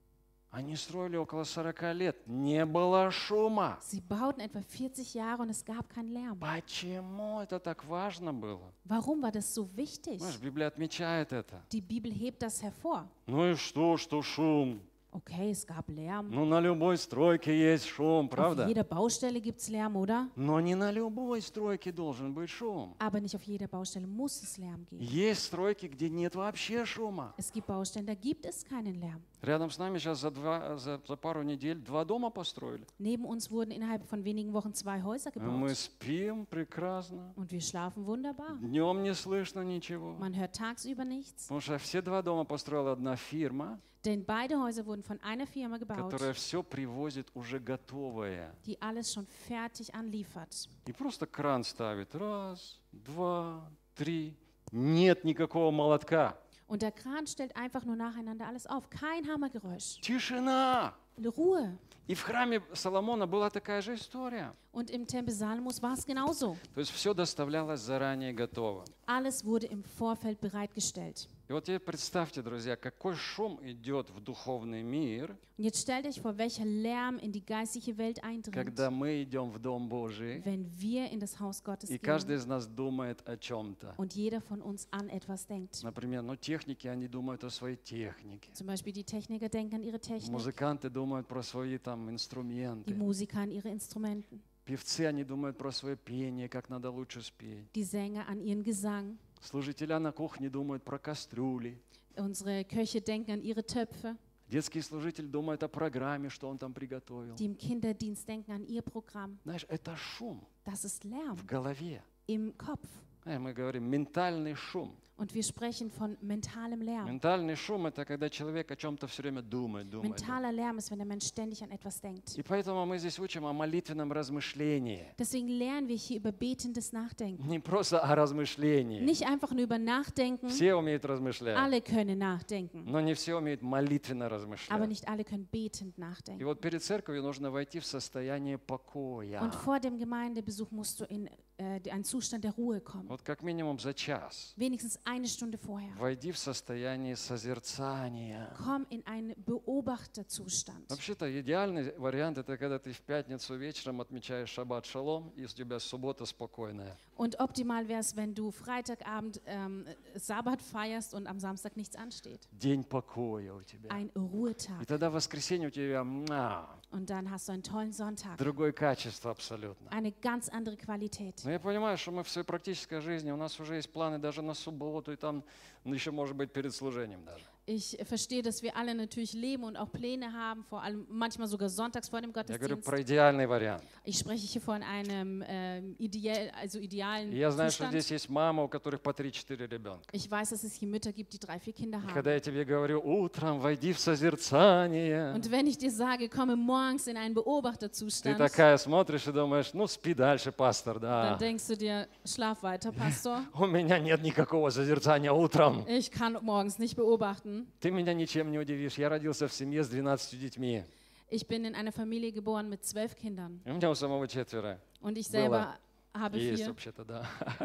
[SPEAKER 4] Они строили около сорока лет. Не было шума.
[SPEAKER 1] Sie bauten etwa vierzig Jahre und es gab keinen Lärm.
[SPEAKER 4] Почему это так важно было?
[SPEAKER 1] Warum war das so wichtig?
[SPEAKER 4] Знаешь, Библия отмечает это.
[SPEAKER 1] Die Bibel hebt das hervor.
[SPEAKER 4] Ну и что, что шум?
[SPEAKER 1] Okay, es gab Lärm.
[SPEAKER 4] Ну на любой стройке есть шум,
[SPEAKER 1] Auf
[SPEAKER 4] правда?
[SPEAKER 1] jeder Baustelle gibt es Lärm, oder?
[SPEAKER 4] Но не на любой стройке должен быть шум.
[SPEAKER 1] Aber nicht auf jeder Baustelle muss es Lärm geben.
[SPEAKER 4] Есть стройки, где нет вообще шума.
[SPEAKER 1] Es gibt Baustellen, da gibt es keinen Lärm.
[SPEAKER 4] Рядом с нами сейчас за, два, за, за пару недель два дома построили.
[SPEAKER 1] Neben uns wurden innerhalb von wenigen Wochen zwei Häuser
[SPEAKER 4] Мы
[SPEAKER 1] gebaut.
[SPEAKER 4] спим прекрасно.
[SPEAKER 1] Und wir schlafen wunderbar.
[SPEAKER 4] Днем не слышно ничего.
[SPEAKER 1] Man hört tagsüber nichts.
[SPEAKER 4] Потому что все два дома построила одна фирма,
[SPEAKER 1] Denn beide Häuser wurden von einer Firma gebaut,
[SPEAKER 4] которая все привозит уже готовое.
[SPEAKER 1] die alles schon fertig anliefert.
[SPEAKER 4] И просто кран ставит. Раз, два, три. Нет никакого молотка.
[SPEAKER 1] Und der Kran stellt einfach nur nacheinander alles auf. Kein Hammergeräusch.
[SPEAKER 4] Тишина.
[SPEAKER 1] Ruhe.
[SPEAKER 4] И в храме Соломона была такая же история.
[SPEAKER 1] Und im Tempel Salomos war es genauso.
[SPEAKER 4] То есть все доставлялось заранее готово.
[SPEAKER 1] Alles wurde im Vorfeld bereitgestellt.
[SPEAKER 4] И вот теперь представьте, друзья, какой шум идет в духовный мир,
[SPEAKER 1] Und jetzt stellt euch vor, welcher Lärm in die geistliche Welt eindringt,
[SPEAKER 4] когда мы идем в Дом Божий,
[SPEAKER 1] wenn wir in das Haus Gottes
[SPEAKER 4] и
[SPEAKER 1] gehen
[SPEAKER 4] каждый из нас думает о чем-то.
[SPEAKER 1] und jeder von uns an etwas denkt.
[SPEAKER 4] Например, ну техники, они думают о своей технике.
[SPEAKER 1] Zum Beispiel die Techniker denken an ihre Technik,
[SPEAKER 4] Музыканты думают про свои там
[SPEAKER 1] die
[SPEAKER 4] инструменты.
[SPEAKER 1] Musiker an ihre Instrumenten,
[SPEAKER 4] Певцы, они думают про свое пение, как надо лучше спеть.
[SPEAKER 1] die Sänger an ihren Gesang.
[SPEAKER 4] Служителя на кухне думают про кастрюли.
[SPEAKER 1] Unsere Köche denken an ihre Töpfe.
[SPEAKER 4] Детский служитель думает о программе, что он там приготовил.
[SPEAKER 1] Die im Kinderdienst denken an ihr Programm.
[SPEAKER 4] Знаешь, это шум
[SPEAKER 1] Das ist Lärm
[SPEAKER 4] в голове.
[SPEAKER 1] im Kopf.
[SPEAKER 4] Знаешь, мы говорим ментальный шум.
[SPEAKER 1] Und wir sprechen von mentalem Lärm.
[SPEAKER 4] Ментальный шум – это когда человек о чем-то все время думает, думает. думает.
[SPEAKER 1] Mentaler Lärm ist, wenn der Mensch ständig an etwas denkt.
[SPEAKER 4] И поэтому мы здесь учим о молитвенном размышлении.
[SPEAKER 1] Deswegen lernen wir hier über betendes Nachdenken.
[SPEAKER 4] Не просто о размышлении.
[SPEAKER 1] Nicht einfach nur über Nachdenken.
[SPEAKER 4] Все умеют размышлять,
[SPEAKER 1] Alle können nachdenken,
[SPEAKER 4] но не все умеют молитвенно
[SPEAKER 1] aber
[SPEAKER 4] размышлять.
[SPEAKER 1] nicht alle können betend
[SPEAKER 4] И
[SPEAKER 1] nachdenken.
[SPEAKER 4] вот перед церковью нужно войти в состояние покоя.
[SPEAKER 1] Und vor dem Gemeindebesuch musst du in äh, einen Zustand der Ruhe kommen.
[SPEAKER 4] Вот как минимум за час.
[SPEAKER 1] Wenigstens eine Stunde vorher.
[SPEAKER 4] Войди в состояние созерцания.
[SPEAKER 1] Komm in einen Beobachterzustand.
[SPEAKER 4] Вообще-то идеальный вариант – это когда ты в пятницу вечером отмечаешь шаббат шалом, и у тебя суббота спокойная.
[SPEAKER 1] Und optimal wäre es, wenn du Freitagabend ähm, Sabbat feierst und am Samstag nichts ansteht.
[SPEAKER 4] День покоя у тебя.
[SPEAKER 1] Ein Ruhetag.
[SPEAKER 4] И тогда в воскресенье у тебя муа,
[SPEAKER 1] Und dann hast du einen tollen Sonntag.
[SPEAKER 4] другое качество абсолютно.
[SPEAKER 1] Eine ganz andere Qualität.
[SPEAKER 4] Но я понимаю, что мы в своей практической жизни, у нас уже есть планы даже на субботу, и там ну, еще, может быть, перед служением даже.
[SPEAKER 1] Ich verstehe, dass wir alle natürlich leben und auch Pläne haben, vor allem manchmal sogar sonntags vor dem
[SPEAKER 4] Я говорю
[SPEAKER 1] Gottesdienst.
[SPEAKER 4] про идеальный вариант.
[SPEAKER 1] Ich spreche hier von einem ähm, ideell, also idealen
[SPEAKER 4] И я знаю, что
[SPEAKER 1] Zustand.
[SPEAKER 4] здесь есть мамы, у которых по три-четыре ребенка.
[SPEAKER 1] Ich weiß, dass es hier Mütter gibt, die drei, vier Kinder
[SPEAKER 4] И
[SPEAKER 1] haben.
[SPEAKER 4] когда я тебе говорю, утром войди в созерцание,
[SPEAKER 1] Und wenn ich dir sage, komme morgens in einen
[SPEAKER 4] ты
[SPEAKER 1] Beobachterzustand,
[SPEAKER 4] такая смотришь и думаешь, ну спи дальше, пастор,
[SPEAKER 1] dann
[SPEAKER 4] да.
[SPEAKER 1] denkst du dir, schlaf weiter, Pastor.
[SPEAKER 4] У меня нет никакого созерцания утром.
[SPEAKER 1] Ich kann morgens nicht beobachten.
[SPEAKER 4] Ты меня ничем не удивишь. Я родился в семье с двенадцатью детьми.
[SPEAKER 1] Ich bin in einer Familie geboren mit zwölf Kindern.
[SPEAKER 4] И у меня у самого четверо.
[SPEAKER 1] Und ich selber habe
[SPEAKER 4] Есть
[SPEAKER 1] vier.
[SPEAKER 4] вообще-то, да.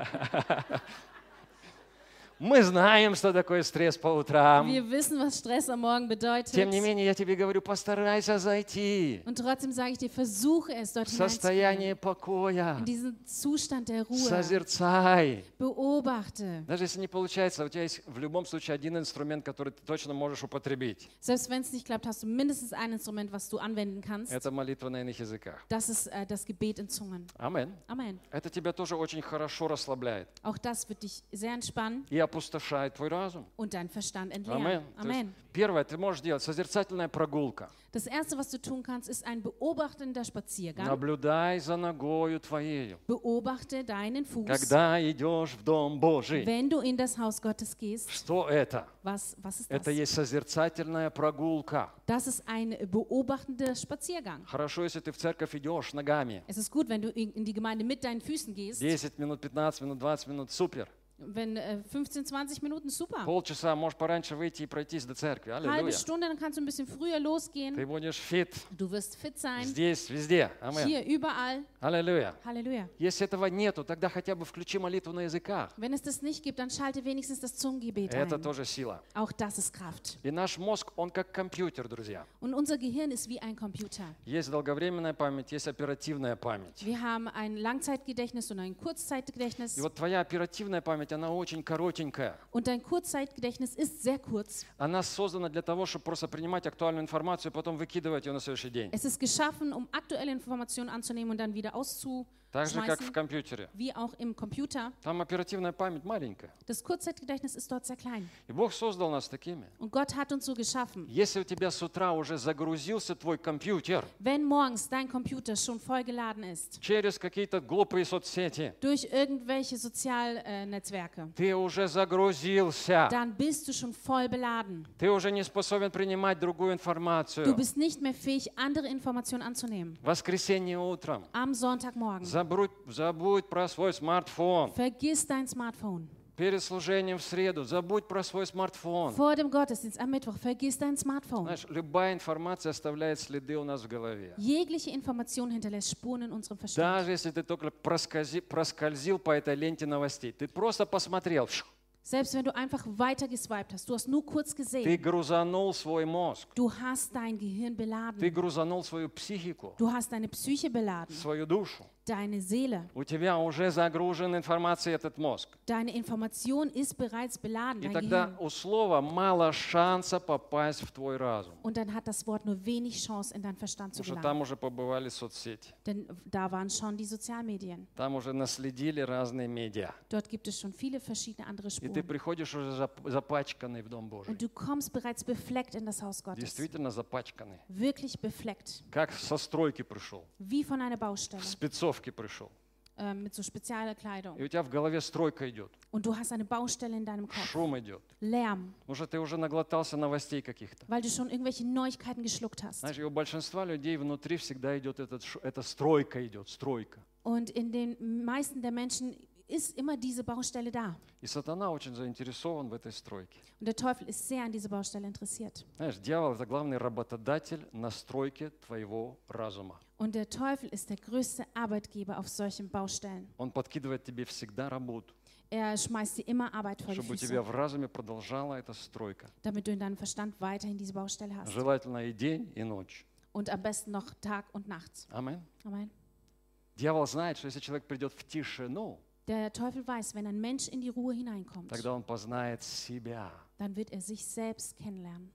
[SPEAKER 4] Мы знаем, что такое стресс по утрам.
[SPEAKER 1] Wir wissen, was Stress am Morgen bedeutet.
[SPEAKER 4] Тем не менее, я тебе говорю, постарайся зайти
[SPEAKER 1] Und trotzdem sage ich dir, versuche es,
[SPEAKER 4] в
[SPEAKER 1] dort hineinzugehen.
[SPEAKER 4] состояние покоя.
[SPEAKER 1] In diesen Zustand der Ruhe.
[SPEAKER 4] Созерцай.
[SPEAKER 1] Beobachte.
[SPEAKER 4] Даже если не получается, у тебя есть в любом случае один инструмент, который ты точно можешь употребить.
[SPEAKER 1] Selbst wenn es nicht klappt, hast du mindestens ein Instrument, was du anwenden kannst.
[SPEAKER 4] Это молитва на иных языках.
[SPEAKER 1] Das ist äh, das Gebet in Zungen.
[SPEAKER 4] Амен.
[SPEAKER 1] Amen.
[SPEAKER 4] Это тебя тоже очень хорошо расслабляет
[SPEAKER 1] Auch das wird dich sehr entspannen
[SPEAKER 4] и опустошает твой разум.
[SPEAKER 1] und deinen Verstand entleeren.
[SPEAKER 4] Амен. То есть
[SPEAKER 1] Amen.
[SPEAKER 4] первое, ты можешь делать созерцательная прогулка.
[SPEAKER 1] Das Erste, was du tun kannst, ist ein beobachtender Spaziergang.
[SPEAKER 4] Наблюдай за ногою твоею,
[SPEAKER 1] Beobachte deinen Fuß,
[SPEAKER 4] когда идешь в Дом Божий.
[SPEAKER 1] wenn du in das Haus Gottes gehst.
[SPEAKER 4] Что это?
[SPEAKER 1] Was, was ist
[SPEAKER 4] Это
[SPEAKER 1] das?
[SPEAKER 4] есть созерцательная прогулка.
[SPEAKER 1] Das ist ein beobachtender Spaziergang.
[SPEAKER 4] Хорошо, если ты в церковь идешь ногами.
[SPEAKER 1] Es ist gut, wenn du in in die Gemeinde mit deinen Füßen gehst.
[SPEAKER 4] десять минут, пятнадцать минут, двадцать минут, супер.
[SPEAKER 1] Wenn äh, fünfzehn, zwanzig Minuten, super.
[SPEAKER 4] Полчаса можешь пораньше выйти и пройтись до церкви.
[SPEAKER 1] Halbe
[SPEAKER 4] Аллилуйя.
[SPEAKER 1] Stunde, dann kannst du ein bisschen früher losgehen.
[SPEAKER 4] Ты будешь фит
[SPEAKER 1] Du wirst fit sein.
[SPEAKER 4] здесь, везде. Амен.
[SPEAKER 1] Hier, überall.
[SPEAKER 4] Аллилуйя.
[SPEAKER 1] Halleluja.
[SPEAKER 4] Если этого нету, тогда хотя бы включи молитву на языках.
[SPEAKER 1] Wenn es das nicht gibt, dann schalte wenigstens das Zungengebet
[SPEAKER 4] Это
[SPEAKER 1] ein.
[SPEAKER 4] тоже сила.
[SPEAKER 1] Auch das ist Kraft.
[SPEAKER 4] И наш мозг, он как компьютер, друзья.
[SPEAKER 1] Und unser Gehirn ist wie ein Computer.
[SPEAKER 4] Есть долговременная память, есть оперативная память.
[SPEAKER 1] Wir haben ein Langzeitgedächtnis und ein Kurzzeitgedächtnis.
[SPEAKER 4] И вот твоя оперативная память, она очень коротенькая.
[SPEAKER 1] Und dein Kurzzeitgedächtnis ist sehr kurz.
[SPEAKER 4] Она создана для того, чтобы просто принимать актуальную информацию и потом выкидывать ее на следующий день.
[SPEAKER 1] Es ist geschaffen, um aktuelle Informationen anzunehmen und dann wieder
[SPEAKER 4] Так же, как в
[SPEAKER 1] auszuschmeißen,
[SPEAKER 4] компьютере.
[SPEAKER 1] wie auch im Computer.
[SPEAKER 4] Там оперативная память маленькая.
[SPEAKER 1] Das Kurzzeitgedächtnis ist dort sehr klein.
[SPEAKER 4] И Бог создал нас такими.
[SPEAKER 1] Und Gott hat uns so geschaffen.
[SPEAKER 4] Если у тебя с утра уже загрузился твой компьютер
[SPEAKER 1] Wenn morgens dein Computer schon vollgeladen ist,
[SPEAKER 4] через какие-то глупые соцсети,
[SPEAKER 1] durch irgendwelche Sozialnetzwerke,
[SPEAKER 4] ты уже загрузился.
[SPEAKER 1] dann bist du schon voll beladen.
[SPEAKER 4] Ты уже не способен принимать другую
[SPEAKER 1] Du
[SPEAKER 4] информацию.
[SPEAKER 1] bist nicht mehr fähig, andere Informationen anzunehmen.
[SPEAKER 4] Воскресенье утром.
[SPEAKER 1] Am Sonntagmorgen.
[SPEAKER 4] Забудь, забудь про свой смартфон.
[SPEAKER 1] Vergiss dein Smartphone.
[SPEAKER 4] Перед служением в среду забудь про свой смартфон.
[SPEAKER 1] Vor dem Gottesdienst am Mittwoch, vergiss dein Smartphone.
[SPEAKER 4] Знаешь, любая информация оставляет следы у нас в голове.
[SPEAKER 1] Jegliche Information hinterlässt Spuren in unserem Verstand.
[SPEAKER 4] Даже если ты только проскользи- проскользил по этой ленте новостей, ты просто посмотрел, фш,
[SPEAKER 1] Selbst wenn du einfach weiter geswiped hast, du hast nur kurz
[SPEAKER 4] ты
[SPEAKER 1] gesehen,
[SPEAKER 4] грузанул свой мозг,
[SPEAKER 1] du hast dein Gehirn
[SPEAKER 4] ты
[SPEAKER 1] beladen,
[SPEAKER 4] грузанул свою психику,
[SPEAKER 1] du hast deine Psyche beladen,
[SPEAKER 4] свою душу.
[SPEAKER 1] deine Seele.
[SPEAKER 4] У тебя уже загружен информацией этот мозг.
[SPEAKER 1] Deine Information ist bereits beladen,
[SPEAKER 4] И
[SPEAKER 1] dein
[SPEAKER 4] тогда
[SPEAKER 1] Gehirn.
[SPEAKER 4] у слова мало шанса попасть в твой разум.
[SPEAKER 1] Und dann hat das Wort nur wenig Chance, in deinen Verstand zu
[SPEAKER 4] Потому что
[SPEAKER 1] gelangen.
[SPEAKER 4] там уже побывали соцсети.
[SPEAKER 1] Denn da waren schon die Sozialmedien.
[SPEAKER 4] Там уже наследили разные медиа.
[SPEAKER 1] Dort gibt es schon viele verschiedene andere
[SPEAKER 4] И ты
[SPEAKER 1] Spuren.
[SPEAKER 4] приходишь уже зап- запачканный в Дом Божий.
[SPEAKER 1] Und du kommst bereits befleckt in das Haus Gottes.
[SPEAKER 4] Действительно запачканный.
[SPEAKER 1] Wirklich befleckt.
[SPEAKER 4] Как со стройки пришел,
[SPEAKER 1] Wie von einer Baustelle.
[SPEAKER 4] в спецовке пришел.
[SPEAKER 1] Äh, mit so spezieller Kleidung.
[SPEAKER 4] И у тебя в голове стройка идет,
[SPEAKER 1] Und du hast eine Baustelle in deinem Kopf.
[SPEAKER 4] шум идет.
[SPEAKER 1] Lärm.
[SPEAKER 4] Потому что ты уже наглотался новостей каких-то.
[SPEAKER 1] Weil du schon irgendwelche Neuigkeiten geschluckt hast.
[SPEAKER 4] Знаешь, и у большинства людей внутри всегда идет этот, ш- эта стройка идет, стройка.
[SPEAKER 1] Und in den meisten der Menschen ist immer diese Baustelle da.
[SPEAKER 4] И сатана очень заинтересован в этой стройке.
[SPEAKER 1] Und der Teufel ist sehr an dieser Baustelle interessiert.
[SPEAKER 4] Знаешь, дьявол – это главный работодатель на стройке твоего разума.
[SPEAKER 1] Und der Teufel ist der größte Arbeitgeber auf solchen Baustellen.
[SPEAKER 4] Он подкидывает тебе всегда работу,
[SPEAKER 1] Er schmeißt dir immer Arbeit vor die
[SPEAKER 4] чтобы у тебя
[SPEAKER 1] Füße,
[SPEAKER 4] в разуме продолжала эта стройка.
[SPEAKER 1] damit du in deinem Verstand weiterhin diese Baustelle hast.
[SPEAKER 4] Желательно и день, и ночь.
[SPEAKER 1] Und am besten noch Tag und Nacht.
[SPEAKER 4] Аминь.
[SPEAKER 1] Amen.
[SPEAKER 4] Дьявол знает, что если человек придет в тишину,
[SPEAKER 1] Der Teufel weiß, wenn ein Mensch in die Ruhe hineinkommt,
[SPEAKER 4] тогда он познает себя.
[SPEAKER 1] dann wird er sich selbst kennenlernen.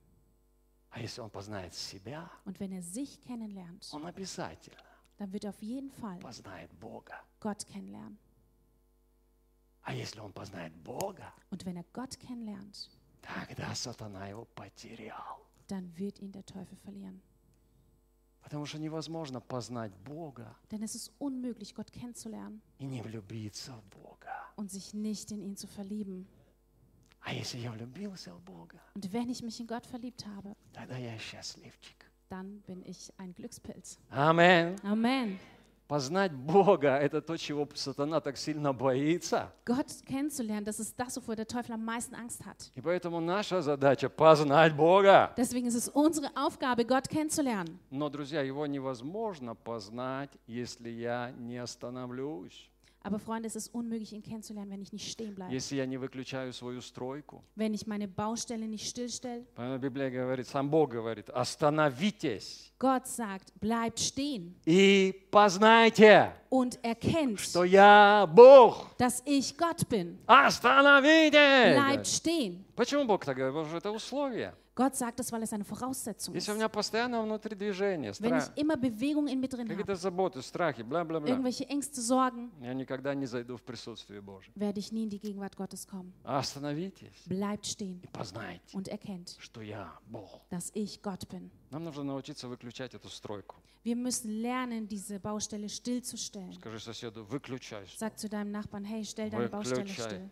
[SPEAKER 4] А если он познает себя,
[SPEAKER 1] Und wenn er sich kennenlernt,
[SPEAKER 4] он обязательно
[SPEAKER 1] dann wird er auf jeden Fall
[SPEAKER 4] познает Бога.
[SPEAKER 1] Gott kennenlernen.
[SPEAKER 4] А если он познает Бога,
[SPEAKER 1] Und wenn er Gott kennenlernt,
[SPEAKER 4] тогда сатана его потерял.
[SPEAKER 1] dann wird ihn der Teufel verlieren.
[SPEAKER 4] Потому что невозможно познать Бога
[SPEAKER 1] Denn es ist unmöglich, Gott kennenzulernen
[SPEAKER 4] и не влюбиться в Бога.
[SPEAKER 1] und sich nicht in ihn zu verlieben.
[SPEAKER 4] А если я влюбился в Бога,
[SPEAKER 1] Und wenn ich mich in Gott verliebt habe,
[SPEAKER 4] тогда я счастливчик.
[SPEAKER 1] dann bin ich ein Glückspilz.
[SPEAKER 4] Аминь.
[SPEAKER 1] Amen.
[SPEAKER 4] Познать Бога – это то, чего сатана так сильно боится.
[SPEAKER 1] Gott kennenzulernen, das ist das, wovor der Teufel am meisten Angst hat.
[SPEAKER 4] И поэтому наша задача – познать Бога.
[SPEAKER 1] Deswegen ist es unsere Aufgabe, Gott kennenzulernen.
[SPEAKER 4] Но, друзья, его невозможно познать, если я не остановлюсь,
[SPEAKER 1] Aber Freunde, es ist unmöglich, ihn kennenzulernen, wenn ich nicht stehen bleibe.
[SPEAKER 4] если я не выключаю свою стройку.
[SPEAKER 1] Wenn ich meine Baustelle nicht stillstelle.
[SPEAKER 4] Поэтому Библия говорит, сам Бог говорит, остановитесь
[SPEAKER 1] Gott sagt, bleibt stehen
[SPEAKER 4] и познайте,
[SPEAKER 1] und erkennt,
[SPEAKER 4] что я Бог.
[SPEAKER 1] dass ich Gott bin.
[SPEAKER 4] Остановитесь!
[SPEAKER 1] Bleibt stehen.
[SPEAKER 4] Почему Бог так говорит? Потому что это условие.
[SPEAKER 1] Gott sagt das, weil es eine Voraussetzung ist.
[SPEAKER 4] Если у меня постоянно внутри движение,
[SPEAKER 1] Wenn
[SPEAKER 4] страх,
[SPEAKER 1] ich immer Bewegung in mir drin
[SPEAKER 4] какие-то
[SPEAKER 1] habe,
[SPEAKER 4] заботы, страхи, бла-бла-бла,
[SPEAKER 1] irgendwelche Ängste, Sorgen,
[SPEAKER 4] я никогда не зайду в присутствие Божие.
[SPEAKER 1] werde ich nie in die Gegenwart Gottes kommen.
[SPEAKER 4] Остановитесь
[SPEAKER 1] Bleibt stehen
[SPEAKER 4] и познайте,
[SPEAKER 1] und erkennt,
[SPEAKER 4] что я Бог.
[SPEAKER 1] dass ich Gott bin.
[SPEAKER 4] Нам нужно научиться выключать эту стройку.
[SPEAKER 1] Wir müssen lernen, diese Baustelle stillzustellen.
[SPEAKER 4] Скажи соседу, выключай.
[SPEAKER 1] Sag zu deinem Nachbarn, hey, stell deine Baustelle
[SPEAKER 4] Выключай.
[SPEAKER 1] still.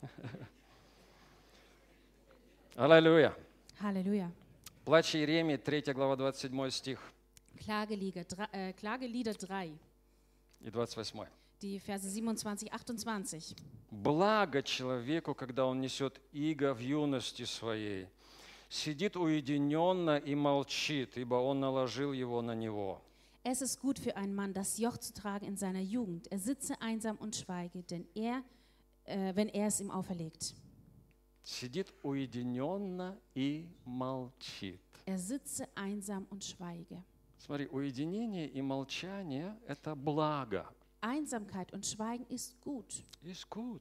[SPEAKER 4] Аллилуйя.
[SPEAKER 1] Halleluja.
[SPEAKER 4] Плач Иеремии, третья глава, двадцать седьмой стих
[SPEAKER 1] Klagelieder, dr- äh, Klagelieder drei,
[SPEAKER 4] и двадцать восьмой.
[SPEAKER 1] die Verse siebenundzwanzig, achtundzwanzig.
[SPEAKER 4] Благо человеку, когда он несет иго в юности своей, сидит уединенно и молчит, ибо он наложил его на него.
[SPEAKER 1] Es ist gut für einen Mann, das Joch zu tragen in seiner Jugend. Er sitze einsam und schweige, denn er, äh, wenn er es ihm auferlegt.
[SPEAKER 4] Сидит уединенно и молчит.
[SPEAKER 1] Er sitze einsam und schweige.
[SPEAKER 4] Смотри, уединение и молчание – это благо.
[SPEAKER 1] Einsamkeit und Schweigen ist gut.
[SPEAKER 4] Ist gut.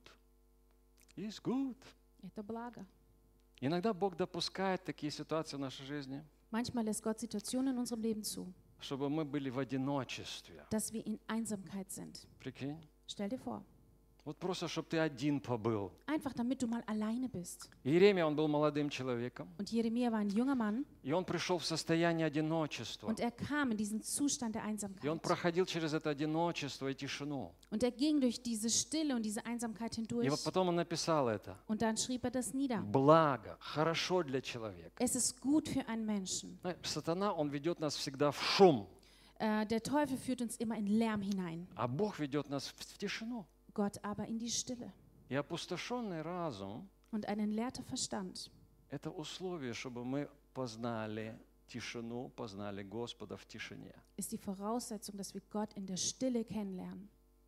[SPEAKER 4] Ist gut.
[SPEAKER 1] Это благо.
[SPEAKER 4] Иногда Бог допускает такие ситуации в нашей жизни,
[SPEAKER 1] Manchmal lässt Gott Situationen in unserem Leben zu,
[SPEAKER 4] чтобы мы были в одиночестве.
[SPEAKER 1] dass wir in Einsamkeit sind.
[SPEAKER 4] Прикинь?
[SPEAKER 1] Stell dir vor.
[SPEAKER 4] Вот просто, чтобы ты один побыл.
[SPEAKER 1] Einfach damit du mal alleine bist.
[SPEAKER 4] Иеремия, он был молодым человеком,
[SPEAKER 1] Und Jeremia war ein junger Mann
[SPEAKER 4] и он пришел в состояние одиночества.
[SPEAKER 1] und er kam in diesen Zustand der
[SPEAKER 4] И он
[SPEAKER 1] Einsamkeit.
[SPEAKER 4] проходил через это одиночество и тишину.
[SPEAKER 1] Und er ging durch diese Stille und diese Einsamkeit
[SPEAKER 4] И
[SPEAKER 1] hindurch.
[SPEAKER 4] вот потом он написал это.
[SPEAKER 1] Und dann schrieb er das nieder.
[SPEAKER 4] Благо, хорошо для человека.
[SPEAKER 1] Es ist gut für einen Menschen.
[SPEAKER 4] Знаешь, Сатана, он ведет нас всегда в шум,
[SPEAKER 1] Äh, der Teufel führt uns immer in Lärm hinein,
[SPEAKER 4] а Бог ведет нас в в тишину.
[SPEAKER 1] Gott aber in die Stille.
[SPEAKER 4] И опустошенный разум
[SPEAKER 1] Und ein entleerter Verstand
[SPEAKER 4] – это условие, чтобы мы познали тишину, познали Господа в тишине.
[SPEAKER 1] ist die Voraussetzung, dass wir Gott in der Stille kennenlernen.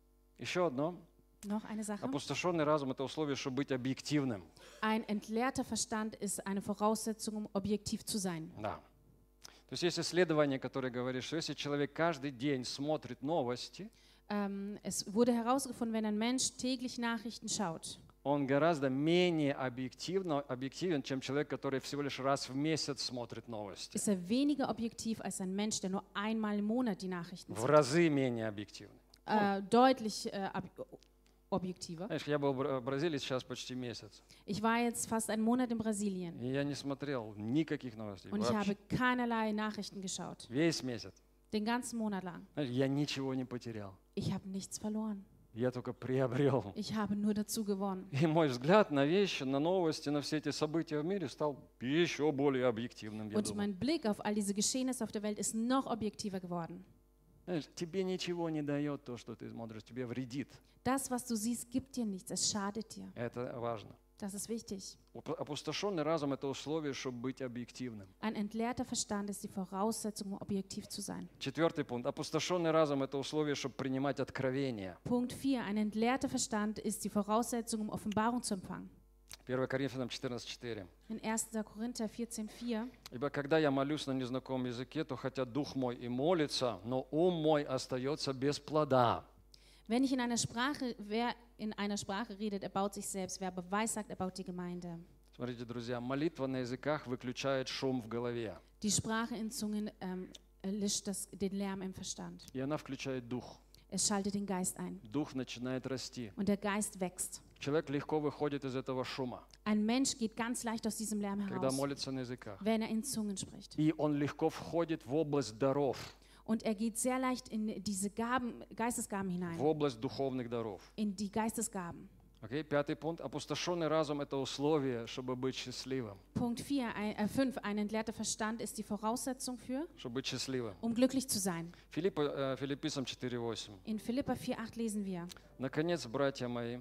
[SPEAKER 4] Еще одно.
[SPEAKER 1] Noch eine Sache.
[SPEAKER 4] Опустошенный разум – это условие, чтобы быть объективным.
[SPEAKER 1] Ein entleerter Verstand ist eine Voraussetzung, um objektiv zu sein.
[SPEAKER 4] Да. То есть есть исследование, которое говорит, что если человек каждый день смотрит новости,
[SPEAKER 1] Ähm, es wurde herausgefunden, wenn ein Mensch täglich Nachrichten schaut,
[SPEAKER 4] он гораздо менее объективно, объективен, чем человек, который всего лишь раз в месяц смотрит новости.
[SPEAKER 1] ist er weniger objektiv als ein Mensch, der nur einmal im Monat die Nachrichten
[SPEAKER 4] В
[SPEAKER 1] sieht.
[SPEAKER 4] разы менее объективный.
[SPEAKER 1] Äh, deutlich äh, ob objektiver.
[SPEAKER 4] Знаешь, я был в Бра- в Бразилии сейчас почти месяц,
[SPEAKER 1] Ich war jetzt fast einen Monat in Brasilien
[SPEAKER 4] и я не смотрел никаких новостей.
[SPEAKER 1] und ich
[SPEAKER 4] Вообще.
[SPEAKER 1] habe keinerlei Nachrichten geschaut.
[SPEAKER 4] Весь месяц.
[SPEAKER 1] Den ganzen Monat lang.
[SPEAKER 4] Знаешь, я ничего не потерял.
[SPEAKER 1] Ich habe nichts verloren.
[SPEAKER 4] Я только приобрел.
[SPEAKER 1] Ich habe nur dazu gewonnen.
[SPEAKER 4] И мой взгляд на вещи, на новости, на все эти события в мире стал еще более объективным, я
[SPEAKER 1] Und
[SPEAKER 4] думаю.
[SPEAKER 1] mein Blick auf all diese Geschehnisse auf der Welt ist noch objektiver geworden.
[SPEAKER 4] Знаешь, тебе ничего не дает то, что ты смотришь, тебе вредит.
[SPEAKER 1] Das, was du siehst, gibt dir nichts. Es schadet dir.
[SPEAKER 4] Это важно.
[SPEAKER 1] Das ist wichtig.
[SPEAKER 4] Оп- Опустошенный разум – это условие, чтобы быть объективным.
[SPEAKER 1] Ein entleerter Verstand ist die Voraussetzung, um objektiv zu sein.
[SPEAKER 4] Четвертый пункт. Опустошенный разум – это условие, чтобы принимать откровения.
[SPEAKER 1] Punkt vier. Ein entleerter Verstand ist die Voraussetzung, um Offenbarung zu empfangen.
[SPEAKER 4] первое Коринфянам четырнадцать четыре.
[SPEAKER 1] In erster Korinther vierzehn vier.
[SPEAKER 4] «Ибо когда я молюсь на незнакомом языке, то хотя дух мой и молится, но ум мой остается без плода».
[SPEAKER 1] Wenn ich in einer Sprache, wer in einer Sprache redet, er baut sich selbst. Wer aber weissagt, er baut die Gemeinde.
[SPEAKER 4] Смотрите, друзья, молитва на языках выключает шум в голове,
[SPEAKER 1] Die Sprache in Zungen ähm, löscht das, den Lärm im Verstand.
[SPEAKER 4] и она включает дух.
[SPEAKER 1] Es schaltet den Geist ein
[SPEAKER 4] дух начинает расти.
[SPEAKER 1] und der Geist wächst.
[SPEAKER 4] Человек легко выходит из этого шума,
[SPEAKER 1] Ein Mensch geht ganz leicht aus diesem Lärm
[SPEAKER 4] когда
[SPEAKER 1] heraus,
[SPEAKER 4] молится на языках.
[SPEAKER 1] wenn er in Zungen spricht.
[SPEAKER 4] И он легко входит в область даров,
[SPEAKER 1] Und er geht sehr leicht in diese Gaben, Geistesgaben hinein,
[SPEAKER 4] в область духовных даров.
[SPEAKER 1] in die Geistesgaben.
[SPEAKER 4] Окей, пятый пункт. Опустошенный разум – это условие, чтобы быть счастливым.
[SPEAKER 1] Punkt vier, äh, fünf. Ein entleerter Verstand ist die Voraussetzung für,
[SPEAKER 4] Чтобы быть счастливым.
[SPEAKER 1] um glücklich zu sein.
[SPEAKER 4] Филиппа, э, Филиппийцам четыре восемь.
[SPEAKER 1] In Philipper vier acht lesen wir:
[SPEAKER 4] Наконец, братья мои,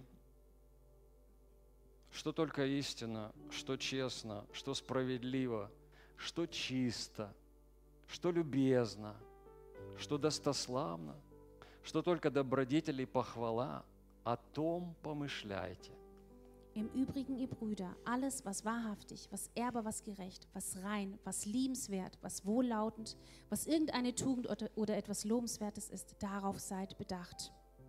[SPEAKER 4] что только истинно, что честно, что справедливо, что чисто, что любезно, что достославно, что только добродетель и похвала, о том помышляйте.
[SPEAKER 1] Im Übrigen, ihr Brüder, alles, was wahrhaftig, was ehrbar, was gerecht, was rein, was liebenswert, was wohllautend, was irgendeine Tugend oder, oder etwas Lobenswertes ist, darauf seid bedacht.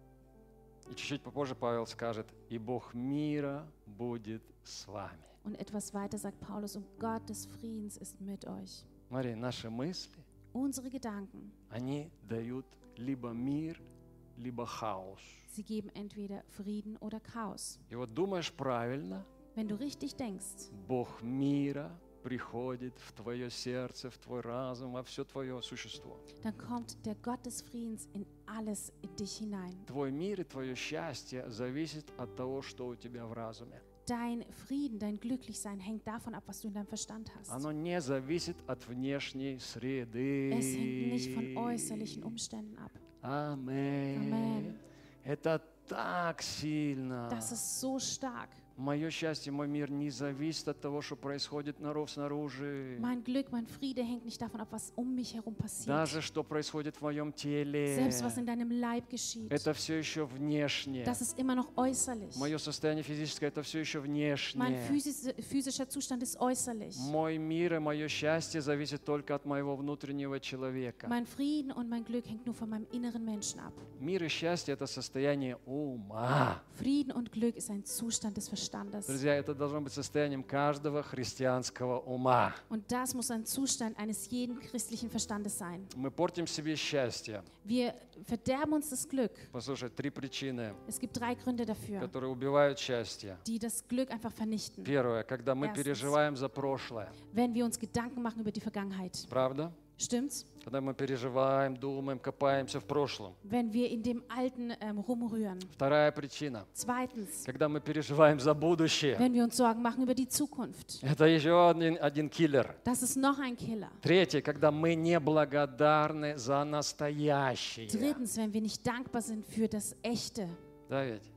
[SPEAKER 4] И чуть-чуть попозже Павел скажет, и Бог мира будет с вами.
[SPEAKER 1] Und etwas weiter sagt Paulus: Und Gott des Friedens ist mit euch.
[SPEAKER 4] Смотри, наши мысли,
[SPEAKER 1] Unsere Gedanken,
[SPEAKER 4] они дают либо мир, либо хаос.
[SPEAKER 1] sie geben entweder Frieden oder Chaos.
[SPEAKER 4] И вот думаешь правильно,
[SPEAKER 1] Wenn du richtig denkst,
[SPEAKER 4] Бог мира приходит в твое сердце, в твой разум, во все твое существо.
[SPEAKER 1] dann kommt der Gott des Friedens in alles in dich hinein.
[SPEAKER 4] Твой мир и твое счастье зависит от того, что у тебя в разуме.
[SPEAKER 1] Dein Frieden, dein Glücklichsein hängt davon ab, was du in deinem Verstand hast.
[SPEAKER 4] Оно не зависит от внешней среды.
[SPEAKER 1] Es hängt nicht von äußerlichen Umständen ab.
[SPEAKER 4] Аминь.
[SPEAKER 1] Amen.
[SPEAKER 4] Это так сильно.
[SPEAKER 1] Das ist so stark.
[SPEAKER 4] Мое счастье, мой мир не зависит от того, что происходит народ снаружи.
[SPEAKER 1] Mein Glück, mein Friede hängt nicht davon ab, was um mich herum passiert.
[SPEAKER 4] Даже что происходит в моем теле.
[SPEAKER 1] Selbst was in deinem Leib geschieht,
[SPEAKER 4] Это все еще внешне.
[SPEAKER 1] das ist immer noch äußerlich.
[SPEAKER 4] Мое состояние физическое, это все еще
[SPEAKER 1] Mein
[SPEAKER 4] внешне.
[SPEAKER 1] physis physischer Zustand ist äußerlich.
[SPEAKER 4] Мой мир и мое счастье зависит только от моего внутреннего человека.
[SPEAKER 1] Mein Frieden und mein Glück hängt nur von meinem inneren Menschen ab.
[SPEAKER 4] Мир и счастье – это состояние ума.
[SPEAKER 1] Frieden und Glück ist ein Zustand des Verstandes.
[SPEAKER 4] Друзья, это должно быть состоянием каждого христианского ума.
[SPEAKER 1] Und das muss ein Zustand eines jeden christlichen Verstandes sein.
[SPEAKER 4] Мы портим себе счастье.
[SPEAKER 1] Wir verderben uns das Glück.
[SPEAKER 4] Послушай, три причины,
[SPEAKER 1] Es gibt drei Gründe dafür,
[SPEAKER 4] которые убивают счастье.
[SPEAKER 1] die das Glück einfach vernichten.
[SPEAKER 4] Первое, когда мы
[SPEAKER 1] Erstens.
[SPEAKER 4] переживаем за прошлое.
[SPEAKER 1] Wenn wir uns Gedanken machen über die Vergangenheit.
[SPEAKER 4] Правда?
[SPEAKER 1] Stimmt's?
[SPEAKER 4] Когда мы переживаем, думаем, копаемся в прошлом.
[SPEAKER 1] Wenn wir in dem Alten ähm, rumrühren.
[SPEAKER 4] Вторая причина,
[SPEAKER 1] Zweitens,
[SPEAKER 4] когда мы переживаем за будущее.
[SPEAKER 1] wenn wir uns Sorgen machen über die Zukunft.
[SPEAKER 4] Это еще один, один киллер.
[SPEAKER 1] Das ist noch ein Killer.
[SPEAKER 4] Третье, когда мы не благодарны за настоящее.
[SPEAKER 1] Drittens, wenn wir nicht dankbar sind für das Echte.
[SPEAKER 4] Да ведь?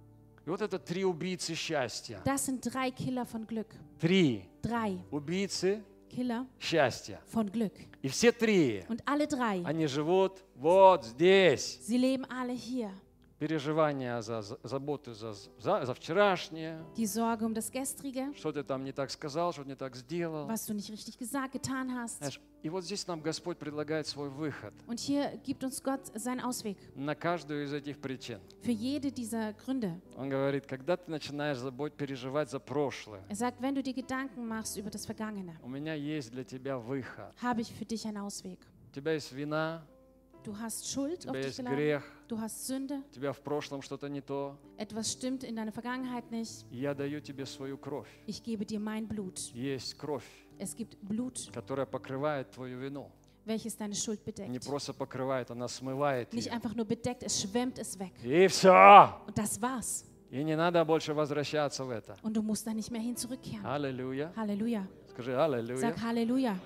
[SPEAKER 4] И вот это три убийцы счастья.
[SPEAKER 1] Das sind drei Killer von Glück.
[SPEAKER 4] Три
[SPEAKER 1] Drei
[SPEAKER 4] убийцы
[SPEAKER 1] Killer
[SPEAKER 4] счастья.
[SPEAKER 1] von Glück.
[SPEAKER 4] И все три,
[SPEAKER 1] Und alle drei,
[SPEAKER 4] они живут вот здесь.
[SPEAKER 1] sie leben alle hier.
[SPEAKER 4] Переживания за, за заботы за, за, за вчерашнее.
[SPEAKER 1] Die Sorge um das Gestrige,
[SPEAKER 4] Что ты там не так сказал, что не так сделал.
[SPEAKER 1] was du nicht richtig gesagt, getan hast.
[SPEAKER 4] Знаешь, и вот здесь нам Господь предлагает свой выход
[SPEAKER 1] Und hier gibt uns Gott seinen Ausweg
[SPEAKER 4] на каждую из этих причин.
[SPEAKER 1] für jede dieser Gründe.
[SPEAKER 4] Он говорит, когда ты начинаешь забот, переживать за прошлое,
[SPEAKER 1] Er sagt, wenn du dir Gedanken machst über das Vergangene,
[SPEAKER 4] у меня есть для тебя выход.
[SPEAKER 1] habe ich für dich einen Ausweg.
[SPEAKER 4] У тебя есть вина,
[SPEAKER 1] Du hast
[SPEAKER 4] у
[SPEAKER 1] Schuld auf
[SPEAKER 4] тебя
[SPEAKER 1] dich
[SPEAKER 4] есть
[SPEAKER 1] geladen,
[SPEAKER 4] грех,
[SPEAKER 1] du hast Sünde,
[SPEAKER 4] у тебя в прошлом что-то не то.
[SPEAKER 1] etwas stimmt in deiner Vergangenheit nicht.
[SPEAKER 4] И я даю тебе свою кровь.
[SPEAKER 1] Ich gebe dir mein Blut.
[SPEAKER 4] Есть кровь,
[SPEAKER 1] Es gibt Blut,
[SPEAKER 4] которая покрывает твою вину.
[SPEAKER 1] welches deine Schuld
[SPEAKER 4] Не
[SPEAKER 1] bedeckt.
[SPEAKER 4] просто покрывает, она смывает
[SPEAKER 1] Nicht
[SPEAKER 4] ее.
[SPEAKER 1] einfach nur bedeckt, es schwemmt es weg.
[SPEAKER 4] И все.
[SPEAKER 1] Und das war's.
[SPEAKER 4] И не надо больше возвращаться в это.
[SPEAKER 1] Und du musst da nicht mehr hin zurückkehren.
[SPEAKER 4] Аллилуйя.
[SPEAKER 1] Halleluja.
[SPEAKER 4] Скажи аллилуйя.
[SPEAKER 1] Sag Halleluja.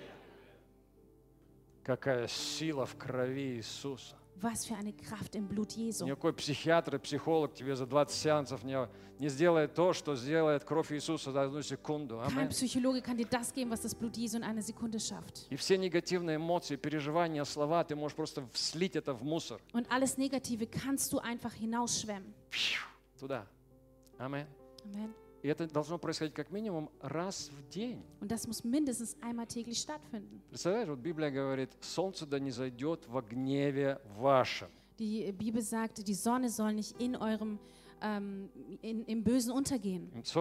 [SPEAKER 4] Какая сила в крови Иисуса.
[SPEAKER 1] Was für eine Kraft im Blut Jesu.
[SPEAKER 4] Никакой психиатр и психолог тебе за двадцать сеансов не, не сделает то, что сделает кровь Иисуса за одну секунду.
[SPEAKER 1] Kein
[SPEAKER 4] Аминь.
[SPEAKER 1] Psychologe kann dir das geben, was das Blut Jesu in einer Sekunde schafft.
[SPEAKER 4] И все негативные эмоции, переживания, слова, ты можешь просто слить это в мусор.
[SPEAKER 1] Und alles Negative kannst du einfach hinausschwemmen.
[SPEAKER 4] Фью, туда. Аминь.
[SPEAKER 1] Amen.
[SPEAKER 4] И это должно происходить как минимум раз в день.
[SPEAKER 1] Und das muss mindestens einmal täglich stattfinden.
[SPEAKER 4] Представляешь, вот Библия говорит, солнце да не зайдет во гневе вашем.
[SPEAKER 1] Die Bibel sagt, die Sonne soll nicht in eurem, ähm, in, im Bösen untergehen,
[SPEAKER 4] Im Zorn.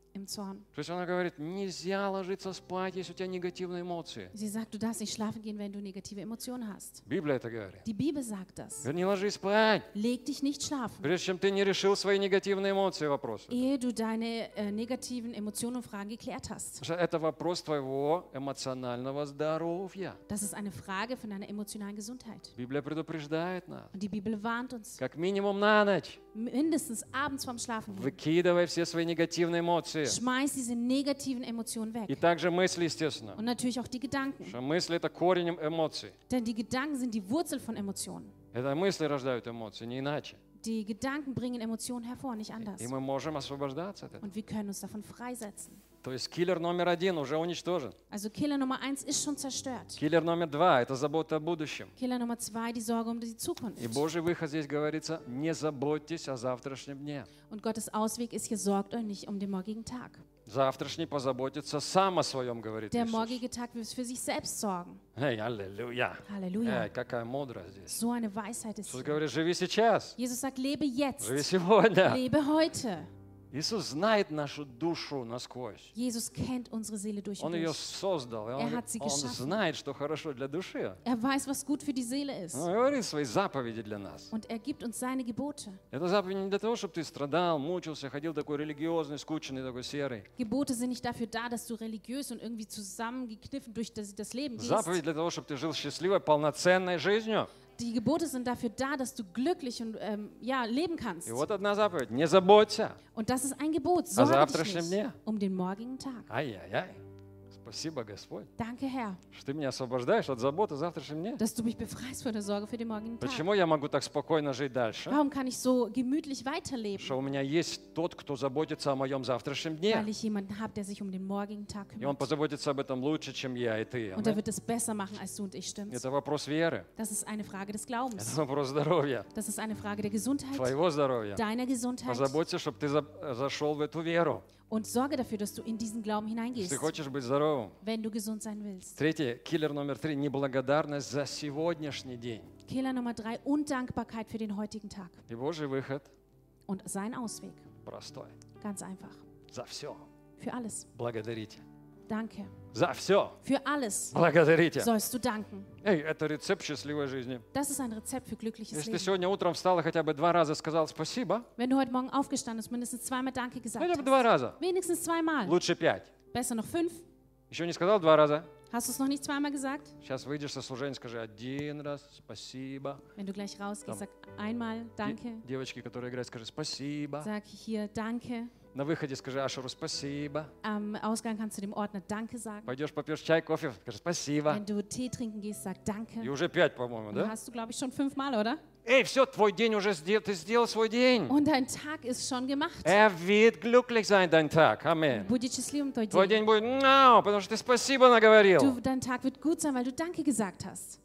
[SPEAKER 2] im Zorn.
[SPEAKER 4] То есть она говорит, нельзя ложиться спать, если у тебя негативные эмоции.
[SPEAKER 2] Sie sagt, du darfst nicht schlafen gehen, wenn du negative Emotionen hast.
[SPEAKER 4] Библия это говорит.
[SPEAKER 2] Die Bibel sagt das.
[SPEAKER 4] Говорит, не ложись спать,
[SPEAKER 2] Leg dich nicht schlafen,
[SPEAKER 4] прежде чем ты не решил свои негативные эмоции и вопросы.
[SPEAKER 2] ehe du deine äh, negativen Emotionen und Fragen geklärt hast.
[SPEAKER 4] Потому что это вопрос твоего эмоционального здоровья.
[SPEAKER 2] Das ist eine Frage von deiner emotionalen Gesundheit.
[SPEAKER 4] Библия предупреждает нас.
[SPEAKER 2] Und die Bibel warnt uns,
[SPEAKER 4] Как минимум на ночь
[SPEAKER 2] mindestens abends vorm Schlafen gehen.
[SPEAKER 4] выкидывай все свои негативные эмоции.
[SPEAKER 2] Schmeiß diese negativen Emotionen
[SPEAKER 4] И
[SPEAKER 2] weg.
[SPEAKER 4] также мысли, естественно.
[SPEAKER 2] Und natürlich auch die Gedanken.
[SPEAKER 4] Потому что мысли – это корень эмоций.
[SPEAKER 2] Denn die Gedanken sind die Wurzel von Emotionen.
[SPEAKER 4] Это мысли рождают эмоции, не иначе.
[SPEAKER 2] Die Gedanken bringen Emotionen hervor, nicht anders.
[SPEAKER 4] И мы можем освобождаться от этого.
[SPEAKER 2] Und wir können uns davon freisetzen.
[SPEAKER 4] То есть киллер номер один уже уничтожен.
[SPEAKER 2] Also Killer Nummer eins ist schon zerstört.
[SPEAKER 4] Киллер номер два – это забота о будущем.
[SPEAKER 2] Killer Nummer zwei, die Sorge um die Zukunft.
[SPEAKER 4] И Божий выход здесь говорится, не заботьтесь о завтрашнем дне.
[SPEAKER 2] Und Gottes Ausweg ist hier, sorgt euch nicht um den morgigen Tag.
[SPEAKER 4] Завтрашний позаботится сам о своем, говорит
[SPEAKER 2] Der
[SPEAKER 4] Иисус.
[SPEAKER 2] morgige Tag wird für sich selbst sorgen.
[SPEAKER 4] Эй, аллилуйя.
[SPEAKER 2] Halleluja.
[SPEAKER 4] Эй, какая мудрость здесь.
[SPEAKER 2] So eine Weisheit ist
[SPEAKER 4] Иисус
[SPEAKER 2] hier.
[SPEAKER 4] говорит, живи сейчас,
[SPEAKER 2] Jesus sagt, lebe jetzt.
[SPEAKER 4] живи сегодня.
[SPEAKER 2] Lebe heute.
[SPEAKER 4] Иисус знает нашу душу насквозь.
[SPEAKER 2] Jesus kennt unsere Seele durch
[SPEAKER 4] Он
[SPEAKER 2] und
[SPEAKER 4] ее
[SPEAKER 2] durch.
[SPEAKER 4] создал, и
[SPEAKER 2] Er
[SPEAKER 4] он,
[SPEAKER 2] hat sie
[SPEAKER 4] он
[SPEAKER 2] geschaffen.
[SPEAKER 4] знает, что хорошо для души.
[SPEAKER 2] Er weiß, was gut für die Seele ist.
[SPEAKER 4] Он говорит свои заповеди для нас.
[SPEAKER 2] Und er gibt uns seine Gebote.
[SPEAKER 4] Это заповеди не для того, чтобы ты страдал, мучился, ходил такой религиозный, скучный, такой серый.
[SPEAKER 2] Gebote sind nicht dafür da, dass du religiös und irgendwie zusammengekniffen durch das, das Leben gehst.
[SPEAKER 4] Заповедь для того, чтобы ты жил счастливой, полноценной жизнью.
[SPEAKER 2] Die Gebote sind dafür da, dass du glücklich und ähm, ja, leben kannst.
[SPEAKER 4] И вот одна заповедь. Не заботься.
[SPEAKER 2] Und das ist ein Gebot.
[SPEAKER 4] О
[SPEAKER 2] Sorge dich
[SPEAKER 4] завтрашнем
[SPEAKER 2] nicht
[SPEAKER 4] дне.
[SPEAKER 2] um den morgigen Tag.
[SPEAKER 4] Ай-яй-яй. Спасибо, Господь,
[SPEAKER 2] Danke, Herr,
[SPEAKER 4] что ты меня освобождаешь от заботы о завтрашнем дне.
[SPEAKER 2] dass du mich befreist von der Sorge für den morgigen Tag.
[SPEAKER 4] Почему я могу так спокойно жить дальше?
[SPEAKER 2] Warum kann ich so gemütlich weiterleben?
[SPEAKER 4] Что у меня есть тот, кто заботится о моем завтрашнем дне.
[SPEAKER 2] Weil ich jemanden habe, der sich um den morgigen Tag
[SPEAKER 4] И он
[SPEAKER 2] kümmert.
[SPEAKER 4] позаботится об этом лучше, чем я и ты.
[SPEAKER 2] Und er
[SPEAKER 4] Аминь.
[SPEAKER 2] wird es besser machen als du und ich, stimmt's?
[SPEAKER 4] Это вопрос веры.
[SPEAKER 2] Das ist eine Frage des
[SPEAKER 4] Это
[SPEAKER 2] Glaubens.
[SPEAKER 4] вопрос здоровья.
[SPEAKER 2] Das ist eine Frage der Gesundheit,
[SPEAKER 4] Твоего здоровья.
[SPEAKER 2] deiner Gesundheit.
[SPEAKER 4] Позаботься, чтобы ты за- зашел в эту веру.
[SPEAKER 2] Und sorge dafür, dass du in diesen Glauben
[SPEAKER 4] Если
[SPEAKER 2] hineingehst,
[SPEAKER 4] ты хочешь быть здоровым.
[SPEAKER 2] wenn du gesund sein willst.
[SPEAKER 4] Третий, киллер номер три. Неблагодарность за сегодняшний день.
[SPEAKER 2] Killer Nummer drei, Undankbarkeit für den heutigen Tag.
[SPEAKER 4] И Божий выход
[SPEAKER 2] Und sein Ausweg,
[SPEAKER 4] простой.
[SPEAKER 2] ganz einfach.
[SPEAKER 4] За все.
[SPEAKER 2] Für alles.
[SPEAKER 4] Благодарите.
[SPEAKER 2] Danke.
[SPEAKER 4] За все.
[SPEAKER 2] Für alles
[SPEAKER 4] Благодарите.
[SPEAKER 2] sollst du danken.
[SPEAKER 4] Эй, это рецепт счастливой жизни.
[SPEAKER 2] Das ist ein Rezept für glückliches
[SPEAKER 4] Если ты
[SPEAKER 2] Leben.
[SPEAKER 4] сегодня утром встал и хотя бы два раза сказал спасибо,
[SPEAKER 2] Wenn du heute Morgen aufgestanden bist, mindestens zweimal Danke gesagt
[SPEAKER 4] хотя бы два
[SPEAKER 2] hast.
[SPEAKER 4] раза,
[SPEAKER 2] Wenigstens zweimal.
[SPEAKER 4] лучше пять.
[SPEAKER 2] Besser noch fünf.
[SPEAKER 4] Еще не сказал два раза.
[SPEAKER 2] Hast du es noch nicht zweimal gesagt?
[SPEAKER 4] Сейчас выйдешь со служения, скажи один раз спасибо.
[SPEAKER 2] Wenn du gleich rausgehst,
[SPEAKER 4] Там.
[SPEAKER 2] sag einmal Danke.
[SPEAKER 4] Де- Девочки, которые играют, скажи спасибо.
[SPEAKER 2] Sag hier Danke.
[SPEAKER 4] На выходе скажи Ашеру спасибо.
[SPEAKER 2] Am Ausgang kannst du dem Ordner Danke sagen.
[SPEAKER 4] Пойдешь попьешь чай, кофе, скажи спасибо.
[SPEAKER 2] Wenn du Tee trinken gehst, sag Danke.
[SPEAKER 4] И уже пять, по-моему,
[SPEAKER 2] Und
[SPEAKER 4] да?
[SPEAKER 2] hast du, glaube ich, schon fünfmal, oder?
[SPEAKER 4] Эй, все, твой день уже сделал, ты сделал свой день.
[SPEAKER 2] Und dein Tag ist schon gemacht.
[SPEAKER 4] Er wird glücklich sein, dein Tag. Аминь.
[SPEAKER 2] Будет счастливым твой
[SPEAKER 4] Твой
[SPEAKER 2] день.
[SPEAKER 4] день будет «Мяу», потому что ты спасибо наговорил.
[SPEAKER 2] Du, dein Tag wird gut sein, weil du Danke gesagt hast.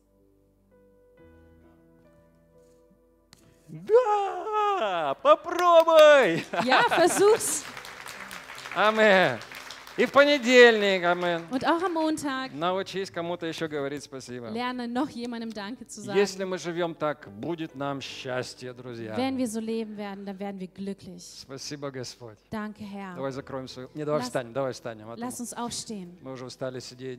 [SPEAKER 4] Да, попробуй.
[SPEAKER 2] Ja, versuch's.
[SPEAKER 4] Аминь. И в понедельник, аминь.
[SPEAKER 2] Und auch am Montag
[SPEAKER 4] Научись кому-то еще говорить спасибо.
[SPEAKER 2] lerne noch jemandem Danke zu
[SPEAKER 4] Если
[SPEAKER 2] sagen.
[SPEAKER 4] мы живем так, будет нам счастье, друзья.
[SPEAKER 2] Wenn wir so leben werden, dann werden wir glücklich.
[SPEAKER 4] Спасибо, Господь.
[SPEAKER 2] Danke, Herr.
[SPEAKER 4] Давай закроем свою... Не, давай
[SPEAKER 2] Лас-
[SPEAKER 4] встанем, давай встанем. а то
[SPEAKER 2] Lass uns aufstehen.
[SPEAKER 4] Мы уже устали сидеть.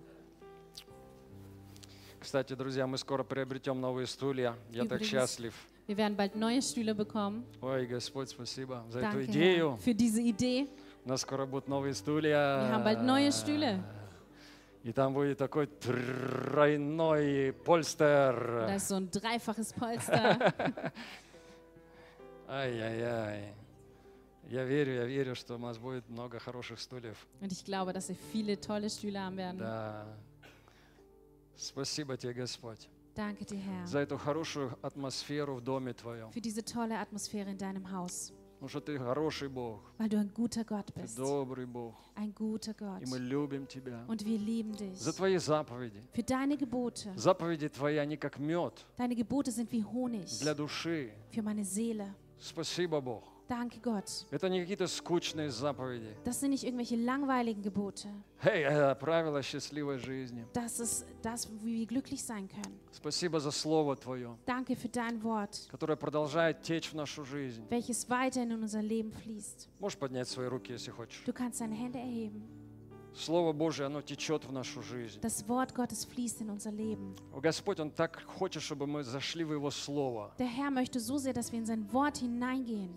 [SPEAKER 4] Кстати, друзья, мы скоро приобретем новые стулья. Я так
[SPEAKER 2] Übrigens.
[SPEAKER 4] счастлив.
[SPEAKER 2] Wir werden bald neue Stühle bekommen.
[SPEAKER 4] Ой, Господь, спасибо за эту
[SPEAKER 2] Danke,
[SPEAKER 4] идею.
[SPEAKER 2] Herr, für diese Idee.
[SPEAKER 4] У нас скоро будут новые стулья.
[SPEAKER 2] Wir haben bald neue Stühle.
[SPEAKER 4] И там будет такой тройной польстер.
[SPEAKER 2] Da ist so ein dreifaches Polster.
[SPEAKER 4] Ай-яй-яй. Я верю, я верю, что у нас будет много хороших стульев.
[SPEAKER 2] Und ich glaube, dass wir viele tolle Stühle haben werden.
[SPEAKER 4] Да. Спасибо тебе, Господь,
[SPEAKER 2] Danke dir, Herr,
[SPEAKER 4] за эту хорошую атмосферу в доме Твоем.
[SPEAKER 2] für diese tolle Atmosphäre in deinem Haus.
[SPEAKER 4] Потому что Ты хороший Бог,
[SPEAKER 2] Weil du ein guter Gott
[SPEAKER 4] Ты
[SPEAKER 2] bist.
[SPEAKER 4] добрый Бог,
[SPEAKER 2] Ein guter Gott.
[SPEAKER 4] и мы любим Тебя.
[SPEAKER 2] Und wir lieben dich.
[SPEAKER 4] За Твои заповеди.
[SPEAKER 2] Für deine Gebote.
[SPEAKER 4] Заповеди Твои, они как мед
[SPEAKER 2] Deine Gebote sind wie Honig
[SPEAKER 4] для души.
[SPEAKER 2] für meine Seele.
[SPEAKER 4] Спасибо, Бог.
[SPEAKER 2] Danke Gott.
[SPEAKER 4] Это не какие-то скучные заповеди.
[SPEAKER 2] Das sind nicht irgendwelche langweiligen Gebote.
[SPEAKER 4] Эй, это правила счастливой жизни.
[SPEAKER 2] Das ist das, wie wir glücklich sein können.
[SPEAKER 4] Спасибо за Слово Твое,
[SPEAKER 2] Danke für dein Wort,
[SPEAKER 4] которое продолжает течь в нашу жизнь.
[SPEAKER 2] welches weiterhin in unser Leben fließt.
[SPEAKER 4] Можешь поднять свои руки, если хочешь.
[SPEAKER 2] Du kannst deine Hände erheben.
[SPEAKER 4] Слово Божие, оно течет в нашу жизнь.
[SPEAKER 2] Das Wort Gottes fließt in unser Leben.
[SPEAKER 4] О, Господь, Он так хочет, чтобы мы зашли в Его Слово.
[SPEAKER 2] Der Herr möchte so sehr, dass wir in sein Wort hineingehen.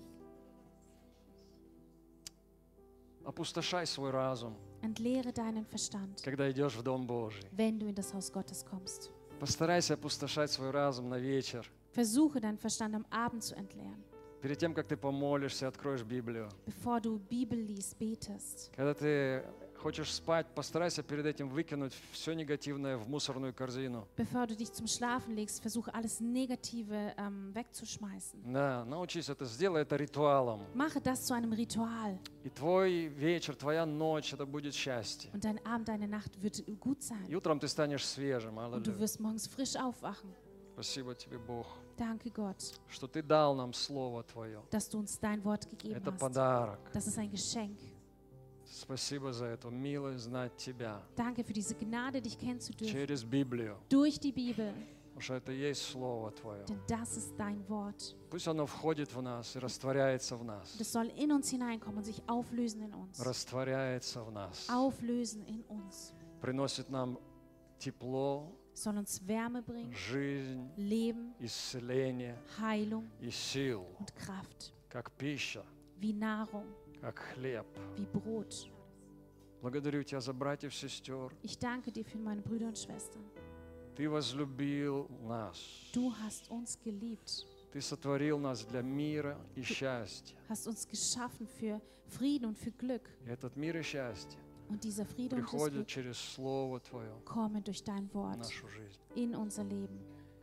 [SPEAKER 4] Опустошай свой разум,
[SPEAKER 2] Entleere deinen Verstand,
[SPEAKER 4] когда идешь в Дом Божий.
[SPEAKER 2] wenn du in das Haus Gottes kommst.
[SPEAKER 4] Постарайся опустошать свой разум на вечер.
[SPEAKER 2] Versuche deinen Verstand am Abend zu entleeren,
[SPEAKER 4] Перед тем, как ты помолишься, откроешь Библию.
[SPEAKER 2] bevor du Bibel liest, betest.
[SPEAKER 4] Когда ты хочешь спать, постарайся перед этим выкинуть все негативное в мусорную корзину.
[SPEAKER 2] Bevor du dich zum Schlafen legst, versuche alles Negative ähm, wegzuschmeißen.
[SPEAKER 4] Да, научись это, сделай это ритуалом.
[SPEAKER 2] Mache das zu einem Ritual
[SPEAKER 4] И твой вечер, твоя ночь, это будет счастье.
[SPEAKER 2] und dein Abend, deine Nacht wird gut
[SPEAKER 4] И
[SPEAKER 2] sein.
[SPEAKER 4] утром ты станешь свежим.
[SPEAKER 2] Und du
[SPEAKER 4] Аллилуйя.
[SPEAKER 2] wirst morgens frisch aufwachen.
[SPEAKER 4] Спасибо тебе, Бог,
[SPEAKER 2] Danke Gott,
[SPEAKER 4] что ты дал нам Слово Твое.
[SPEAKER 2] dass du uns dein Wort gegeben
[SPEAKER 4] Это
[SPEAKER 2] hast.
[SPEAKER 4] подарок.
[SPEAKER 2] Das ist ein Geschenk.
[SPEAKER 4] Спасибо за эту милость знать Тебя
[SPEAKER 2] Danke für diese Gnade, dich kennenzudürfen.
[SPEAKER 4] через Библию,
[SPEAKER 2] Durch die Bibel,
[SPEAKER 4] потому что это и есть Слово Твое.
[SPEAKER 2] denn das ist dein Wort.
[SPEAKER 4] Пусть оно входит в нас и растворяется в нас.
[SPEAKER 2] Das soll in uns hineinkommen und sich auflösen in uns.
[SPEAKER 4] Растворяется в нас.
[SPEAKER 2] Auflösen in uns.
[SPEAKER 4] Приносит нам тепло,
[SPEAKER 2] Soll uns Wärme bringen,
[SPEAKER 4] жизнь,
[SPEAKER 2] Leben,
[SPEAKER 4] исцеление
[SPEAKER 2] Heilung
[SPEAKER 4] и силу,
[SPEAKER 2] und Kraft.
[SPEAKER 4] как пища,
[SPEAKER 2] Wie Nahrung,
[SPEAKER 4] как хлеб.
[SPEAKER 2] wie Brot.
[SPEAKER 4] Благодарю Тебя за братьев, сестер.
[SPEAKER 2] Ich danke dir für meine Brüder und Schwestern.
[SPEAKER 4] Ты возлюбил нас.
[SPEAKER 2] Du hast uns geliebt,
[SPEAKER 4] Ты сотворил нас для мира и счастья.
[SPEAKER 2] hast uns geschaffen für Frieden und für Glück.
[SPEAKER 4] И этот мир и счастье
[SPEAKER 2] Und dieser Friede und das
[SPEAKER 4] приходит
[SPEAKER 2] Glück
[SPEAKER 4] через Слово Твое
[SPEAKER 2] kommen durch dein
[SPEAKER 4] в
[SPEAKER 2] Wort
[SPEAKER 4] нашу жизнь.
[SPEAKER 2] in unser Leben.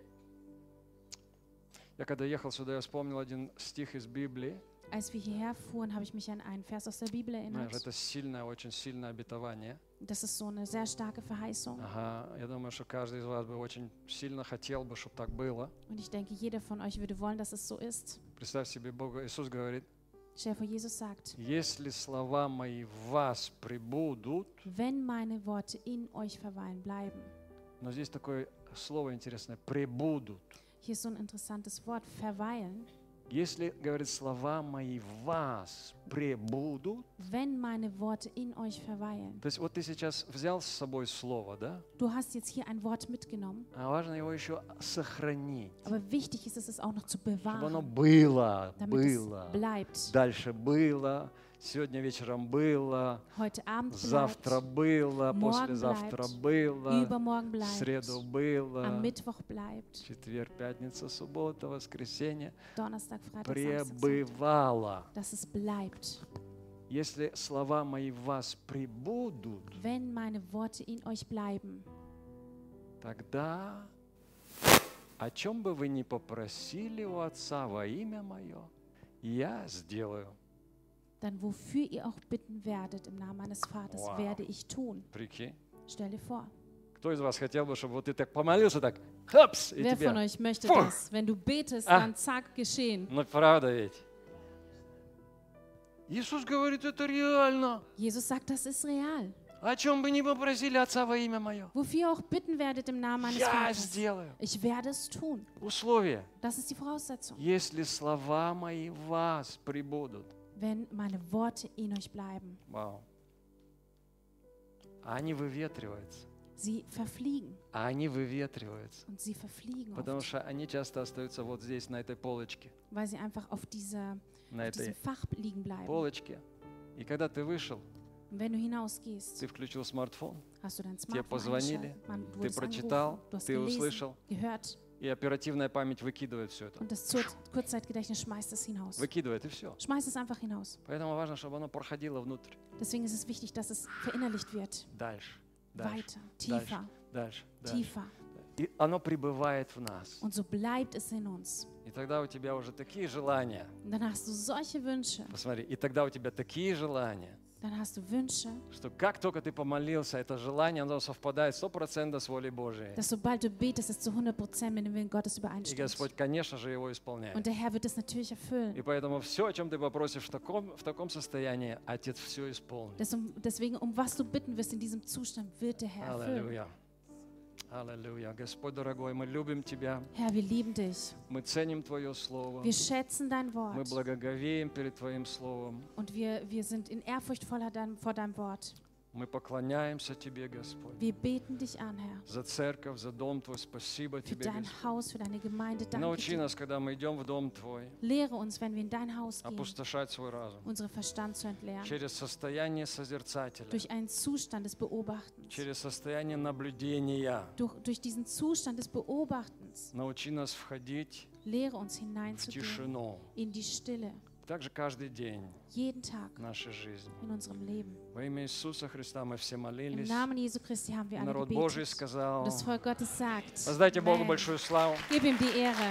[SPEAKER 4] Я когда ехал сюда, я вспомнил один стих из Библии.
[SPEAKER 2] Als wir hierher fuhren, habe ich mich an einen Vers aus der Bibel
[SPEAKER 4] Знаешь,
[SPEAKER 2] erinnert.
[SPEAKER 4] это сильное, очень сильное обетование.
[SPEAKER 2] Das ist so eine sehr starke Verheißung.
[SPEAKER 4] Ага, я думаю, что каждый из вас бы очень сильно хотел бы, чтобы так было.
[SPEAKER 2] Und ich denke, jeder von euch würde wollen, dass es so ist.
[SPEAKER 4] Представь себе, Бог, Иисус говорит,
[SPEAKER 2] Stell dir vor, Jesus sagt,
[SPEAKER 4] если слова мои в вас пребудут,
[SPEAKER 2] wenn meine Worte in euch verweilen bleiben.
[SPEAKER 4] но здесь такое слово интересное, пребудут.
[SPEAKER 2] Hier ist so ein interessantes Wort, verweilen.
[SPEAKER 4] Если, говорит, слова мои в вас пребудут,
[SPEAKER 2] Wenn meine Worte in euch verweilen.
[SPEAKER 4] то есть вот ты сейчас взял с собой слово, да?
[SPEAKER 2] Du hast jetzt hier ein Wort mitgenommen,
[SPEAKER 4] А важно его еще сохранить,
[SPEAKER 2] aber wichtig ist es, es auch noch zu
[SPEAKER 4] чтобы оно
[SPEAKER 2] bewahren,
[SPEAKER 4] было,
[SPEAKER 2] damit es
[SPEAKER 4] было,
[SPEAKER 2] bleibt.
[SPEAKER 4] дальше было, сегодня вечером было,
[SPEAKER 2] Heute Abend
[SPEAKER 4] завтра
[SPEAKER 2] bleibt,
[SPEAKER 4] было,
[SPEAKER 2] morgen
[SPEAKER 4] послезавтра
[SPEAKER 2] bleibt,
[SPEAKER 4] было,
[SPEAKER 2] übermorgen
[SPEAKER 4] в
[SPEAKER 2] bleibt,
[SPEAKER 4] среду
[SPEAKER 2] am
[SPEAKER 4] было,
[SPEAKER 2] Mittwoch bleibt,
[SPEAKER 4] четверг, пятница, суббота, воскресенье,
[SPEAKER 2] Donnerstag, Freitag, Samstag, Sonntag.
[SPEAKER 4] пребывало.
[SPEAKER 2] Dass es bleibt.
[SPEAKER 4] Если слова мои в вас пребудут,
[SPEAKER 2] Wenn meine Worte in euch bleiben,
[SPEAKER 4] тогда о чем бы вы ни попросили у Отца во имя Мое, я сделаю.
[SPEAKER 2] dann wofür ihr auch bitten werdet im Namen meines Vaters,
[SPEAKER 4] Wow.
[SPEAKER 2] werde ich tun.
[SPEAKER 4] Прикинь.
[SPEAKER 2] Stell dir vor.
[SPEAKER 4] Кто из вас хотел бы, чтобы вот ты так помолился, так, хапс, и
[SPEAKER 2] Wer
[SPEAKER 4] тебе?
[SPEAKER 2] von euch möchte
[SPEAKER 4] Puh.
[SPEAKER 2] das? Wenn du betest,
[SPEAKER 4] Ah.
[SPEAKER 2] dann zack, geschehen.
[SPEAKER 4] Ну, правда ведь? Иисус говорит, это реально.
[SPEAKER 2] Jesus sagt, das ist real.
[SPEAKER 4] О чем бы ни попросили Отца во имя Мое,
[SPEAKER 2] Wofür ihr auch bitten werdet im Namen meines
[SPEAKER 4] я
[SPEAKER 2] Vaters.
[SPEAKER 4] сделаю.
[SPEAKER 2] Ich werde es tun.
[SPEAKER 4] Условие.
[SPEAKER 2] Das ist die Voraussetzung.
[SPEAKER 4] Если слова мои в вас прибудут.
[SPEAKER 2] Wenn meine Worte in euch bleiben.
[SPEAKER 4] Вау. А они выветриваются.
[SPEAKER 2] Sie verfliegen.
[SPEAKER 4] А они выветриваются.
[SPEAKER 2] Und sie verfliegen
[SPEAKER 4] Потому
[SPEAKER 2] oft,
[SPEAKER 4] что они часто остаются вот здесь, на этой полочке.
[SPEAKER 2] weil sie einfach auf, dieser,
[SPEAKER 4] На
[SPEAKER 2] auf diesem
[SPEAKER 4] этой
[SPEAKER 2] Fach liegen bleiben.
[SPEAKER 4] полочке. И когда ты вышел,
[SPEAKER 2] Und wenn du hinausgehst,
[SPEAKER 4] ты включил смартфон,
[SPEAKER 2] hast du dein
[SPEAKER 4] тебе
[SPEAKER 2] Smartphone
[SPEAKER 4] позвонили,
[SPEAKER 2] eingeschaltet, man, du
[SPEAKER 4] ты
[SPEAKER 2] wurdest
[SPEAKER 4] прочитал,
[SPEAKER 2] angerufen, du hast
[SPEAKER 4] ты
[SPEAKER 2] gelesen,
[SPEAKER 4] услышал,
[SPEAKER 2] gehört
[SPEAKER 4] и оперативная память выкидывает все это.
[SPEAKER 2] und das Zur Kurzzeitgedächtnis schmeißt es hinaus.
[SPEAKER 4] Выкидывает, и все.
[SPEAKER 2] Schmeißt es einfach hinaus.
[SPEAKER 4] Поэтому важно, чтобы оно проходило внутрь.
[SPEAKER 2] Deswegen ist es wichtig, dass es verinnerlicht wird.
[SPEAKER 4] Дальше, дальше,
[SPEAKER 2] Weiter, tiefer,
[SPEAKER 4] дальше, дальше.
[SPEAKER 2] tiefer.
[SPEAKER 4] И оно пребывает в нас.
[SPEAKER 2] Und so bleibt es in uns.
[SPEAKER 4] И тогда у тебя уже такие желания.
[SPEAKER 2] Und dann hast du solche Wünsche.
[SPEAKER 4] Посмотри, и тогда у тебя такие желания,
[SPEAKER 2] dann hast du Wünsche,
[SPEAKER 4] что как только ты помолился, это желание, оно совпадает сто процентов с волей Божией.
[SPEAKER 2] dass sobald du betest, es zu hundert Prozent mit dem Willen Gottes
[SPEAKER 4] И
[SPEAKER 2] übereinstimmt.
[SPEAKER 4] Господь, конечно же, его исполняет.
[SPEAKER 2] Und der Herr wird es natürlich erfüllen.
[SPEAKER 4] И поэтому все, о чем ты попросишь в таком, в таком состоянии, Отец все исполнит.
[SPEAKER 2] Das um, deswegen, um was du bitten wirst in diesem Zustand, wird der Herr erfüllen.
[SPEAKER 4] Аллилуйя. Аллилуйя. Господь дорогой, мы любим Тебя,
[SPEAKER 2] Herr, wir lieben dich.
[SPEAKER 4] мы ценим Твое Слово,
[SPEAKER 2] Wir schätzen dein
[SPEAKER 4] мы
[SPEAKER 2] Wort.
[SPEAKER 4] благоговеем перед Твоим Словом,
[SPEAKER 2] Und wir, wir sind in Ehrfurcht voller dein, vor deinem Wort.
[SPEAKER 4] мы поклоняемся Тебе, Господь,
[SPEAKER 2] Wir beten dich an, Herr,
[SPEAKER 4] за церковь, за Дом Твой. Спасибо
[SPEAKER 2] für
[SPEAKER 4] Тебе,
[SPEAKER 2] dein
[SPEAKER 4] Господь.
[SPEAKER 2] Haus, für deine Gemeinde. Danke
[SPEAKER 4] Научи
[SPEAKER 2] dir.
[SPEAKER 4] нас, когда мы идем в Дом Твой,
[SPEAKER 2] Lehre uns, wenn wir in dein Haus gehen,
[SPEAKER 4] опустошать свой разум
[SPEAKER 2] unseren Verstand zu entleeren.
[SPEAKER 4] через состояние созерцателя,
[SPEAKER 2] Durch einen Zustand des Beobachtens.
[SPEAKER 4] через состояние наблюдения.
[SPEAKER 2] Durch, durch diesen Zustand des Beobachtens.
[SPEAKER 4] Научи нас входить
[SPEAKER 2] Lehre uns
[SPEAKER 4] в
[SPEAKER 2] hineinzugehen
[SPEAKER 4] тишину.
[SPEAKER 2] in die Stille.
[SPEAKER 4] Также каждый день
[SPEAKER 2] Jeden Tag
[SPEAKER 4] нашей жизни.
[SPEAKER 2] in unserem Leben.
[SPEAKER 4] Во имя Иисуса Христа мы все
[SPEAKER 2] Im
[SPEAKER 4] молились.
[SPEAKER 2] Namen Jesu Christi haben wir alle
[SPEAKER 4] Народ Божий
[SPEAKER 2] gebetet.
[SPEAKER 4] сказал.
[SPEAKER 2] Und das Volk Gottes sagt,
[SPEAKER 4] Воздайте Богу
[SPEAKER 2] Amen.
[SPEAKER 4] большую славу.
[SPEAKER 2] Gib ihm die Ehre.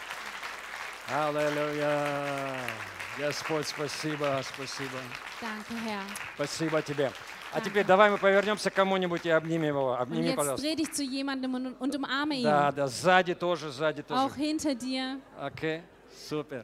[SPEAKER 4] Аллилуйя. Господь, спасибо, спасибо.
[SPEAKER 2] Danke, Herr.
[SPEAKER 4] Спасибо Тебе. А
[SPEAKER 2] Danke.
[SPEAKER 4] теперь давай мы повернемся к кому-нибудь и обнимем его.
[SPEAKER 2] Und
[SPEAKER 4] Обними,
[SPEAKER 2] jetzt
[SPEAKER 4] пожалуйста.
[SPEAKER 2] dreh dich zu jemandem und, und umarme ihn.
[SPEAKER 4] Да, да, сзади тоже, сзади
[SPEAKER 2] Auch
[SPEAKER 4] тоже.
[SPEAKER 2] hinter dir.
[SPEAKER 4] Окей, супер.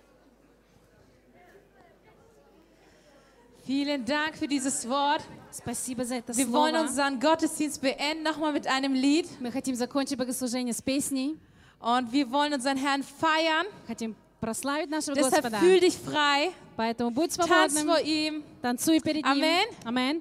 [SPEAKER 1] Vielen Dank für dieses Wort.
[SPEAKER 2] Спасибо за это
[SPEAKER 1] Wir wollen
[SPEAKER 2] слово.
[SPEAKER 1] unseren Gottesdienst beenden, nochmal mit einem Lied.
[SPEAKER 2] Мы хотим закончить богослужение с песней.
[SPEAKER 1] Und wir wollen unseren Herrn feiern.
[SPEAKER 2] Хотим прославить нашего
[SPEAKER 1] Deshalb
[SPEAKER 2] Господа.
[SPEAKER 1] fühl dich frei.
[SPEAKER 2] Поэтому будь
[SPEAKER 1] Tanz
[SPEAKER 2] свободным.
[SPEAKER 1] vor ihm.
[SPEAKER 2] Танцуй перед ним.
[SPEAKER 1] Amen.
[SPEAKER 2] Amen.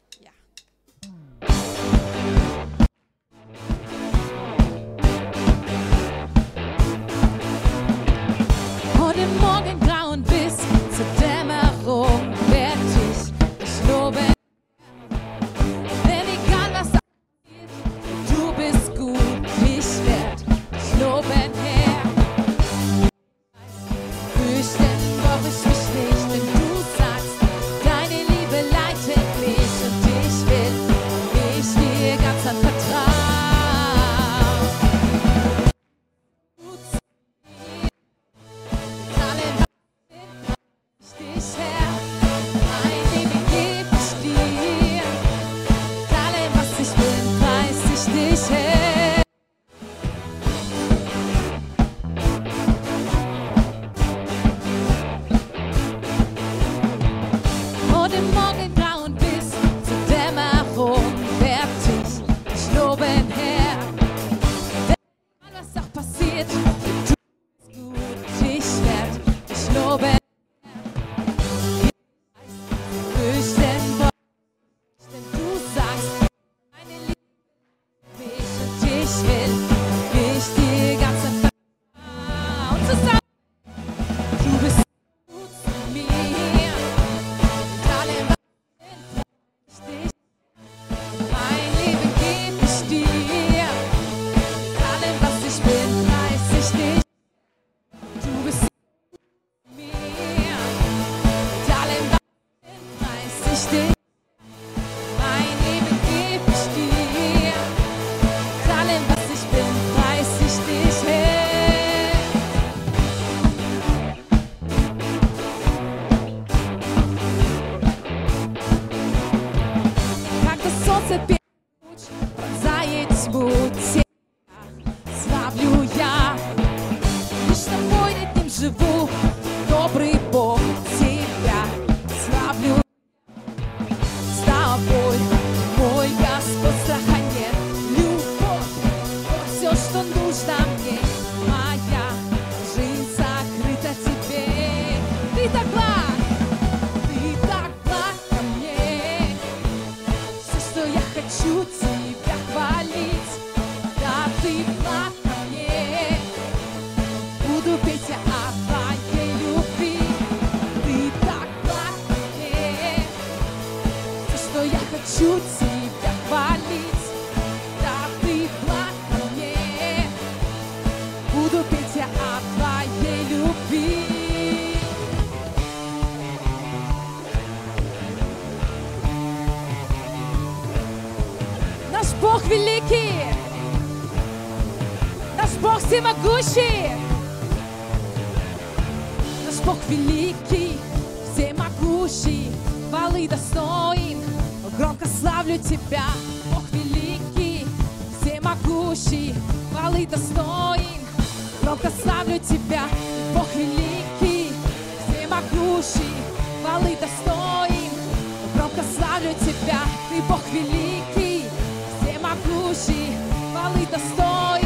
[SPEAKER 1] Von dem Morgengrauen bis zur Dämmerung werd ich dich loben. Denn egal was passiert, du bist gut, ich werd dich loben, Herr. Fürchten brauch ich mich nicht, denn du sagst, deine Liebe leitet mich und ich will mich dir ganz anvertrauen. Dich, Herr, mein Leben geb ich dir. Mit allem, was ich bin, preis ich dich, Herr. Vor dem Morgengrauen bis zur Dämmerung werd ich dich loben, Herr. Denn egal, was auch passiert, du bist gut, ich werd dich loben. Fürchten brauch ich, denn du sagst, meine Liebe mich und ich will mich dir ganz vertrauen. Und zusammen, du bist gut zu mir. Mit allem, was ich bin, ich dich. Mein Leben geb ich dir. Mit allem, was ich bin, preis ich dich. Du bist gut zu mir. Mit allem, was preis ich dich. Mein Leben geb ich dir. Mit allem, was ich bin, preis ich dich, Herr. Как то солнце печь, пронзает тьму тебя, славлю я. Лишь тобой над ним живу, добрый Бог, тебя славлю. С тобой, мой Господь, страха нет, любовь, вот все, что нужно мне. Моя жизнь закрыта тебе. Ты так благ, ты так благ ко мне. Все, что я хочу тебя хвалить, да ты благ ко мне. Буду петь я о твоей любви. Ты так благ ко мне. Все, что я хочу тебя хвалить, да ты благ ко мне. Буду петь я о твоей любви. Наш Бог великий, наш Бог всемогущий, наш Бог великий, всемогущий, хвалы достоин. Громко славлю Тебя, Бог великий, всемогущий, хвалы достоин. Громко славлю Тебя, Бог великий, всемогущий, хвалы достоин. Громко славлю Тебя, Ты Бог великий, всемогущий, хвалы достоин.